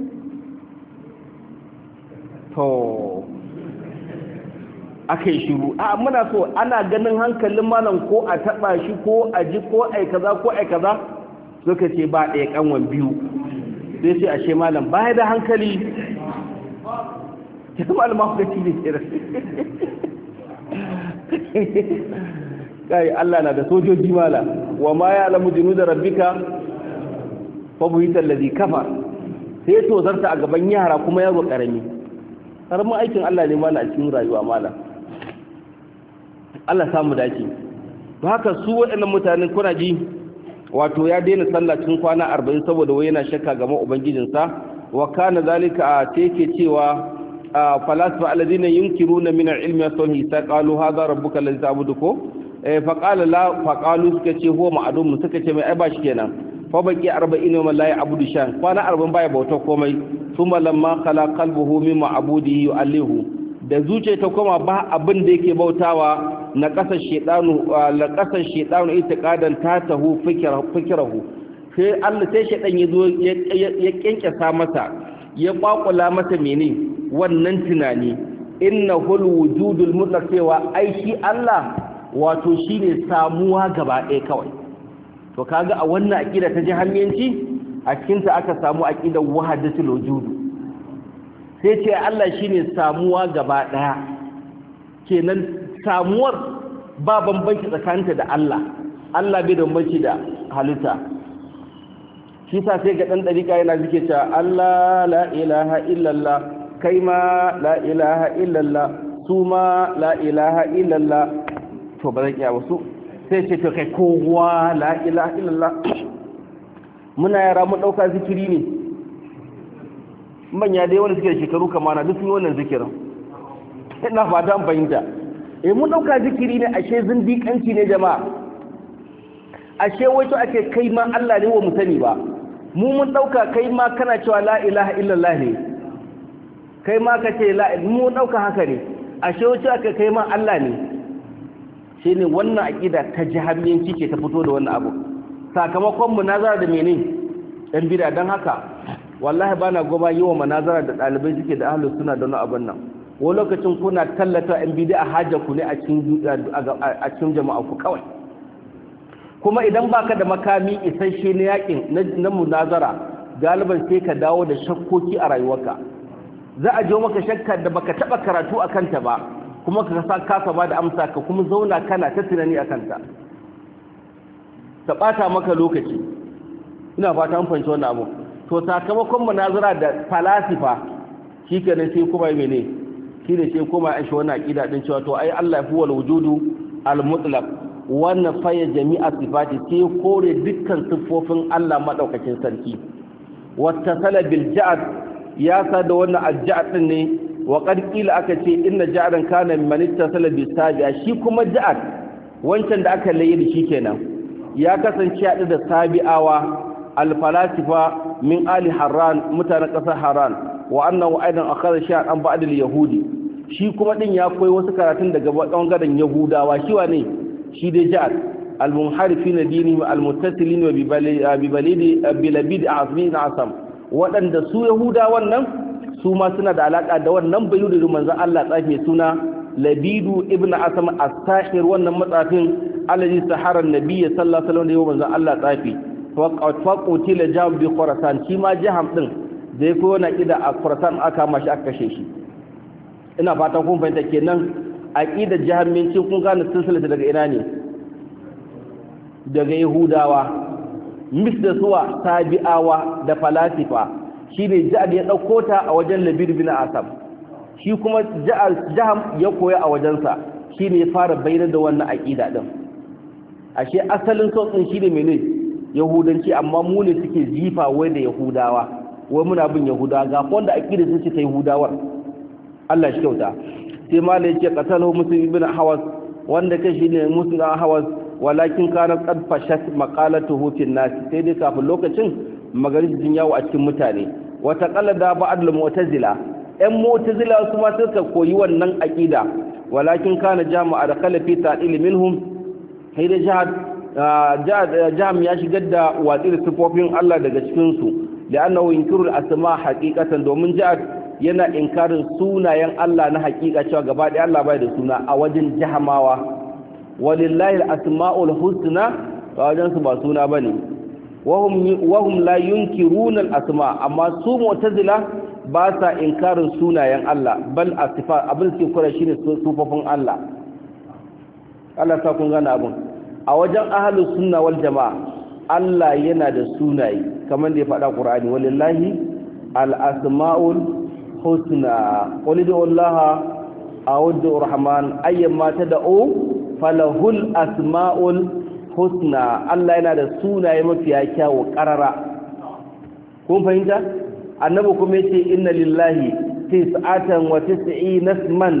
to akai shiru a muna so ana ganin hankalin malam ko a taba shi ko a ji ko ai kaza ko ai kaza suka ce ba ɗaya kanwan biyu sai ce ashe malam baya da hankali kuma almahaukaci ne kira kai Allah na da sojoji mala wa ma ya alamu jinu da rabbika fa buhital ladhi kafar sai to zarta a gaban yara kuma yaro karami karamin aikin Allah ne mala a cikin rayuwa mala Allah samu dace to haka su waɗannan mutanen kuna ji wato ya daina sallah cikin kwana arba'in saboda wai yana shakka ga ubangijinsa wa kana zalika a take cewa falasifa alladhina yunkiruna min al-ilmi as-sahih qalu hadha rabbuka alladhi ta'buduhu fa qala la fa qalu suka ce huwa ma'dum suka ce mai ai ba shi kenan fa baqi arba'in wa la ya'budu shan kwana arba'in baya bauta komai thumma lamma khala qalbuhu min ma'budihi yu'allihu da zuciya ta koma ba abin da yake bautawa na kasar shedanu la kasar shedanu itiqadan ta tahu fikrahu sai Allah sai shedan yazo ya kenkesa masa ya kwakula masa menene wannan tunani innahul wujudul mutlaq cewa ai shi Allah wato shine samuwa gaba ɗaya kawai to kaga a wannan aqida ta jahannanci a cikin ta aka samu aqidar wahdatul wujud sai ce Allah shine samuwa gaba ɗaya kenan samuwar ba bambanci tsakaninta da Allah Allah bai da bambanci da halitta shi sa sai ga dan dariƙa yana zike cewa Allah la ilaha illallah kai ma la ilaha illallah su ma la ilaha illallah to ba zan iya wasu sai ce to kai kowa la ilaha illallah muna yara mu dauka zikiri ne manya dai wanda suke da shekaru kamar na duk sun wannan zikirin ina fata an fahimta eh mun dauka zikiri ne ashe zindiƙanci ne jama'a ashe wato ake kai ma Allah ne wa mutane ba mu mun dauka kai ma kana cewa la ilaha illallah ne kai ma ka ce mu ɗauka haka ne ashe wuce aka kai ma Allah ne shi ne wannan aƙida ta jahamiyanci ke ta fito da wannan abu sakamakon munazara da mene ɗan bida don haka wallahi ba na goma yi wa munazara da ɗalibai suke da ahalus suna da wani abin nan wani lokacin kuna tallata ɗan bida a hajja ku ne a cikin jama'a ku kawai kuma idan baka da makami isasshe na yakin na munazara galiban sai ka dawo da shakkoki a rayuwarka za a jo maka shakka da baka taba karatu a kanta ba kuma ka sa kasa ba da amsa ka kuma zauna kana ta tunani a kanta ta bata maka lokaci ina fata an fahimci wannan abu to sakamakon munazara da falasifa shikenan sai kuma mene shine sai kuma an shi wannan aqida din cewa to ai Allah huwa al-wujudu al-mutlaq wannan faya jami'a sifati sai kore dukkan siffofin Allah madaukakin sarki wattasala bil ja'd ya sa da wannan al-ja'd din ne wa qad qila aka ce inna ja'dan kana man ittasala bis sabi'a shi kuma ja'd wancan da aka layi shi kenan ya kasance a da sabi'awa al-falasifa min ali harran mutanen kasar harran wa annahu aidan akhadha shay'an an ba'd al-yahudi shi kuma din ya koyi wasu karatun daga bangaren yahudawa shi wane shi dai ja'ad al-munharifin dinihim al-muttasilin wa bibalidi bilabid asmin asam wadanda su yahuda wannan su ma suna da alaka da wannan bayyudu manzon Allah tsafe suna labidu ibnu asam as-sahir wannan matsafin alladhi sahara an-nabiy sallallahu alaihi wasallam manzon Allah tsafi fa qutila jam bi khurasan shi ma jaham din da ya koyo na kida a khurasan aka mashi aka kashe shi ina fatan kun fahimta kenan aqidar jahamminci kun gane silsilata daga ina ne daga yahudawa mis da suwa tabi'awa da falasifa shine ja'ad ya dauko ta a wajen labid bin asam shi kuma jaham ya koya a wajensa shine ya fara bayyana da wannan aqida din ashe asalin sautin shine mene yahudanci amma mu ne suke jifa wai da yahudawa wai muna bin yahudawa ga wanda aqida sun ce ta yahudawar Allah shi kyauta sai malai yake qatalahu muslim ibn hawas wanda kai shine muslim hawas walakin kana qad fashat maqalatuhu fi nas sai dai kafin lokacin magarijin yawo a cikin mutane wa taqallada ba'd al-mu'tazila ɗan mu'tazila su ma suka koyi wannan aqida walakin kana jama'a da kalafi ta'il minhum sai da jihad jam ya shigar da watsi da sifofin Allah daga cikin su li'annahu yunkiru al-asma haqiqatan domin jihad yana inkarin sunayen Allah na haƙiƙa cewa gaba ɗaya Allah bai da suna a wajen jahamawa walillahi al-asma'ul husna a wajen su ba suna bane wahum wahum la yunkiruna al-asma amma su mu'tazila ba sa inkarin sunayen Allah bal asifa abin suke kura shine sufofin Allah Allah sa kun gane abin a wajen ahlus sunna wal jamaa Allah yana da sunaye kamar da ya faɗa Qur'ani walillahi al-asma'ul husna qul Allah a'udhu rahman ayyama tad'u falahul asma'ul husna Allah yana da sunaye mafiya kyawu qarara kun fahimta annabi kuma yace inna lillahi tis'atan wa tis'ina isman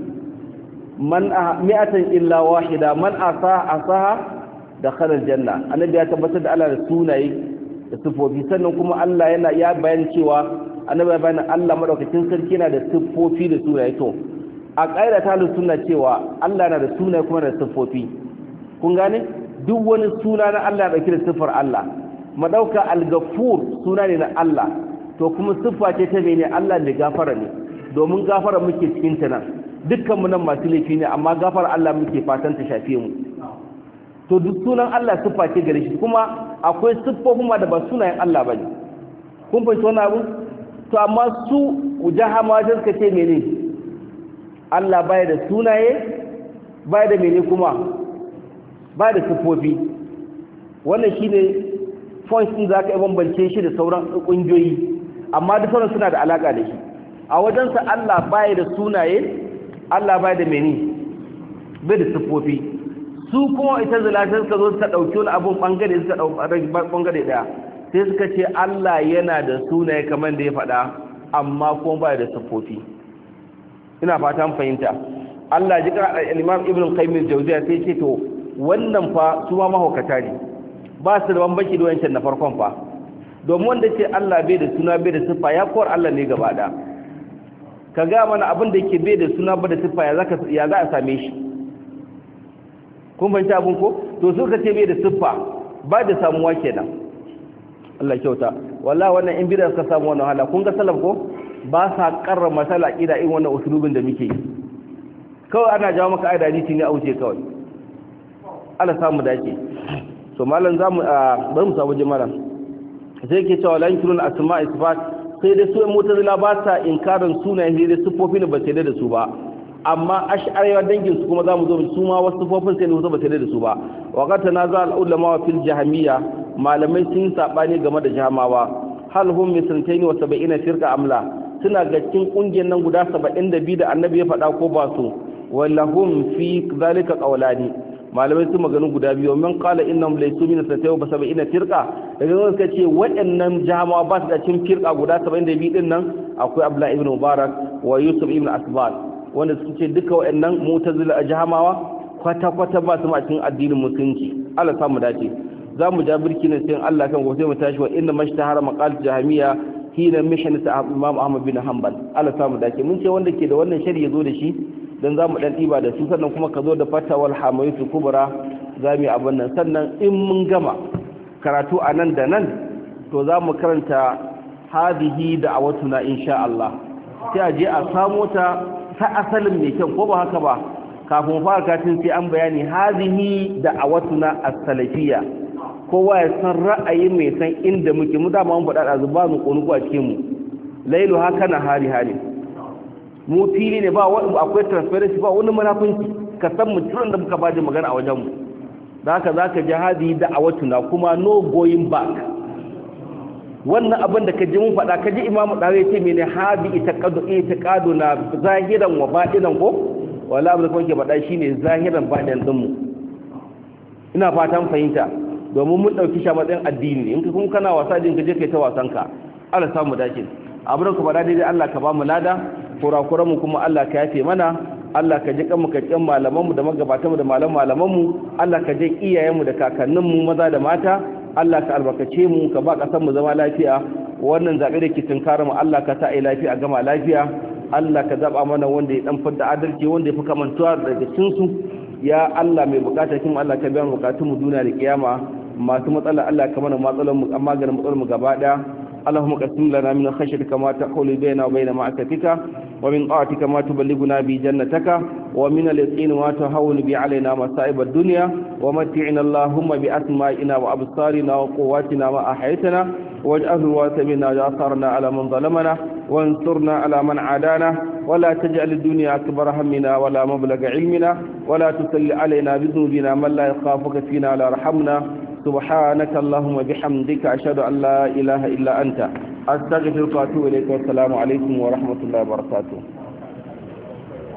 man mi'atan illa wahida man asa asaha dakhala aljanna annabi ya tabbatar da Allah da sunaye da sifofi sannan kuma Allah yana ya bayan cewa annabi ya bayyana Allah madaukakin sarki yana da sifofi da sunaye to a ƙaira ta sunna cewa Allah yana da sunaye kuma da sifofi kun gane duk wani suna na Allah dauke da sifar Allah madauka al-ghafur suna ne na Allah to kuma siffa ce ta mene Allah mai gafara ne domin gafara muke cikin ta nan dukkan mu nan masu laifi ne amma gafara Allah muke fatan ta shafe mu to duk sunan Allah siffa ce gare shi kuma akwai siffofin ma da ba sunayen Allah bane kun fahimci wannan abu to amma su jahama da suka ce mene Allah baya da sunaye baya da mene kuma baya da siffofi wannan shine point din zaka yi bambance shi da sauran kungiyoyi amma duk sauran suna da alaka da shi a wajensa Allah baya da sunaye Allah baya da mene bai da siffofi su kuma ita zalatar suka zo suka dauki wani abun bangare suka dauki bangare daya sai suka ce Allah yana da sunaye kamar da ya faɗa amma kuma baya da siffofi ina fatan fahimta Allah ji ka al-Imam Ibn Qayyim al-Jawziyya sai ce to wannan fa su ma mahaukata ne ba su da bambanci da wancan na farkon fa domin wanda ce Allah bai da suna bai da siffa ya kowar Allah ne gaba da ka ga mana abin da yake bai da suna bai da siffa ya zaka ya za a same shi kun fahimta abin ko to su ka ce bai da siffa ba da samuwa kenan Allah kyauta wallahi wannan in bid'a suka samu wannan hala kun ga salaf ko ba sa karra masala ida in wannan usulubin da muke yi kawai ana jawo maka aida hadisi ne a wuce kawai Allah samu dace so malam zamu bari mu samu jama'a sai yake cewa la yankirun asma isbat sai dai su mu'tazila ba sa inkarin sunayen da sifofin da ba sai da su ba amma ash'ariya dangin su kuma zamu zo su ma wasu sifofin sai ne ba sai da su ba wa qad tanaza al ulama fil jahmiyya malamai sun sabani game da jahmawa hal hum mislantayn wa sab'ina firqa amla suna ga cikin kungiyar nan guda saba'in da biyu da annabi ya faɗa ko ba su wallahum fi zalika qawlani malamai su maganu guda biyu man qala innahum laysu min sataywa ba sab'ina firqa daga nan suka ce waɗannan jahmawa ba su da cikin firqa guda saba'in da biyu din nan akwai abdullah ibn mubarak wa yusuf ibn asbat wanda suke ce duka waɗannan mu'tazila jahmawa kwata kwata ba su ma cikin addinin musulunci Allah samu dace za mu ja birki ne sai Allah kan gobe mu tashi wa inna mashtahara maqal jahmiya hina mishnat imam ahmad bin hanbal Allah samu dace mun ce wanda ke da wannan shari'a zo da shi dan zamu dan diba da su sannan kuma ka zo da fatawal hamaytu kubra zamu abun nan sannan in mun gama karatu anan da nan to zamu karanta hadihi da'awatuna insha Allah sai a je a samu ta ta asalin mai kyau ko ba haka ba kafin fara katin sai an bayani hadihi da'awatuna as-salafiyya kowa ya san ra'ayin mai san inda muke mu dama mun faɗa da zuba mu konuku a cikin mu lailu haka na hari hari mu fili ne ba akwai transparency ba wani munafunci ka san mu turan da muka baje magana a wajen mu da haka zaka ji hadi da'awatuna kuma no going back wannan abin da ka ji mun faɗa ka ji imamu ɗawe ce mene habi ita ƙadu ita ƙadu na zahiran wa baɗinan ko wala abin da kuma ke faɗa shi ne zahiran baɗin ɗinmu ina fatan fahimta domin mun ɗauki shi a matsayin addini in ka kuma kana wasa din ka je kai ta wasan ka Allah samu dace abin da ka faɗa daidai Allah ka ba mu lada kurakuran mu kuma Allah ka yafe mana Allah ka ji kanmu ka kin malaman mu da magabatan mu da malaman malaman mu Allah ka ji iyayen mu da kakannin mu maza da mata Allah ka albarkace mu ka ba kasar mu zama lafiya wannan zabe da ke tunkara mu Allah ka sa ai lafiya gama lafiya Allah ka zaba mana wanda ya dan fadda adalci wanda ya fi kamantuwa daga cikin su ya Allah mai bukata kin Allah ka biya mu bukatun mu duniya da kiyama masu matsala Allah ka mana matsalan mu amma ga matsalan mu gaba daya اللهم قسم لنا من خشيتك ما تحول بيننا وبين معصيتك ومن طاعتك ما تبلغنا به جنتك ومن اليقين ما تهون به علينا مصائب الدنيا ومتعنا اللهم بأسمائنا وأبصارنا وقواتنا ما أحيتنا واجعله الوارث منا وجعلنا على من ظلمنا وانصرنا على من عادانا ولا تجعل الدنيا أكبر همنا ولا مبلغ علمنا ولا تسل علينا بذنوبنا من لا يخافك فينا ولا يرحمنا سبحانك اللهم بحمدك أشهد أن لا إله إلا أنت أستغفرك وأتوب إليك والسلام عليكم ورحمة الله وبركاته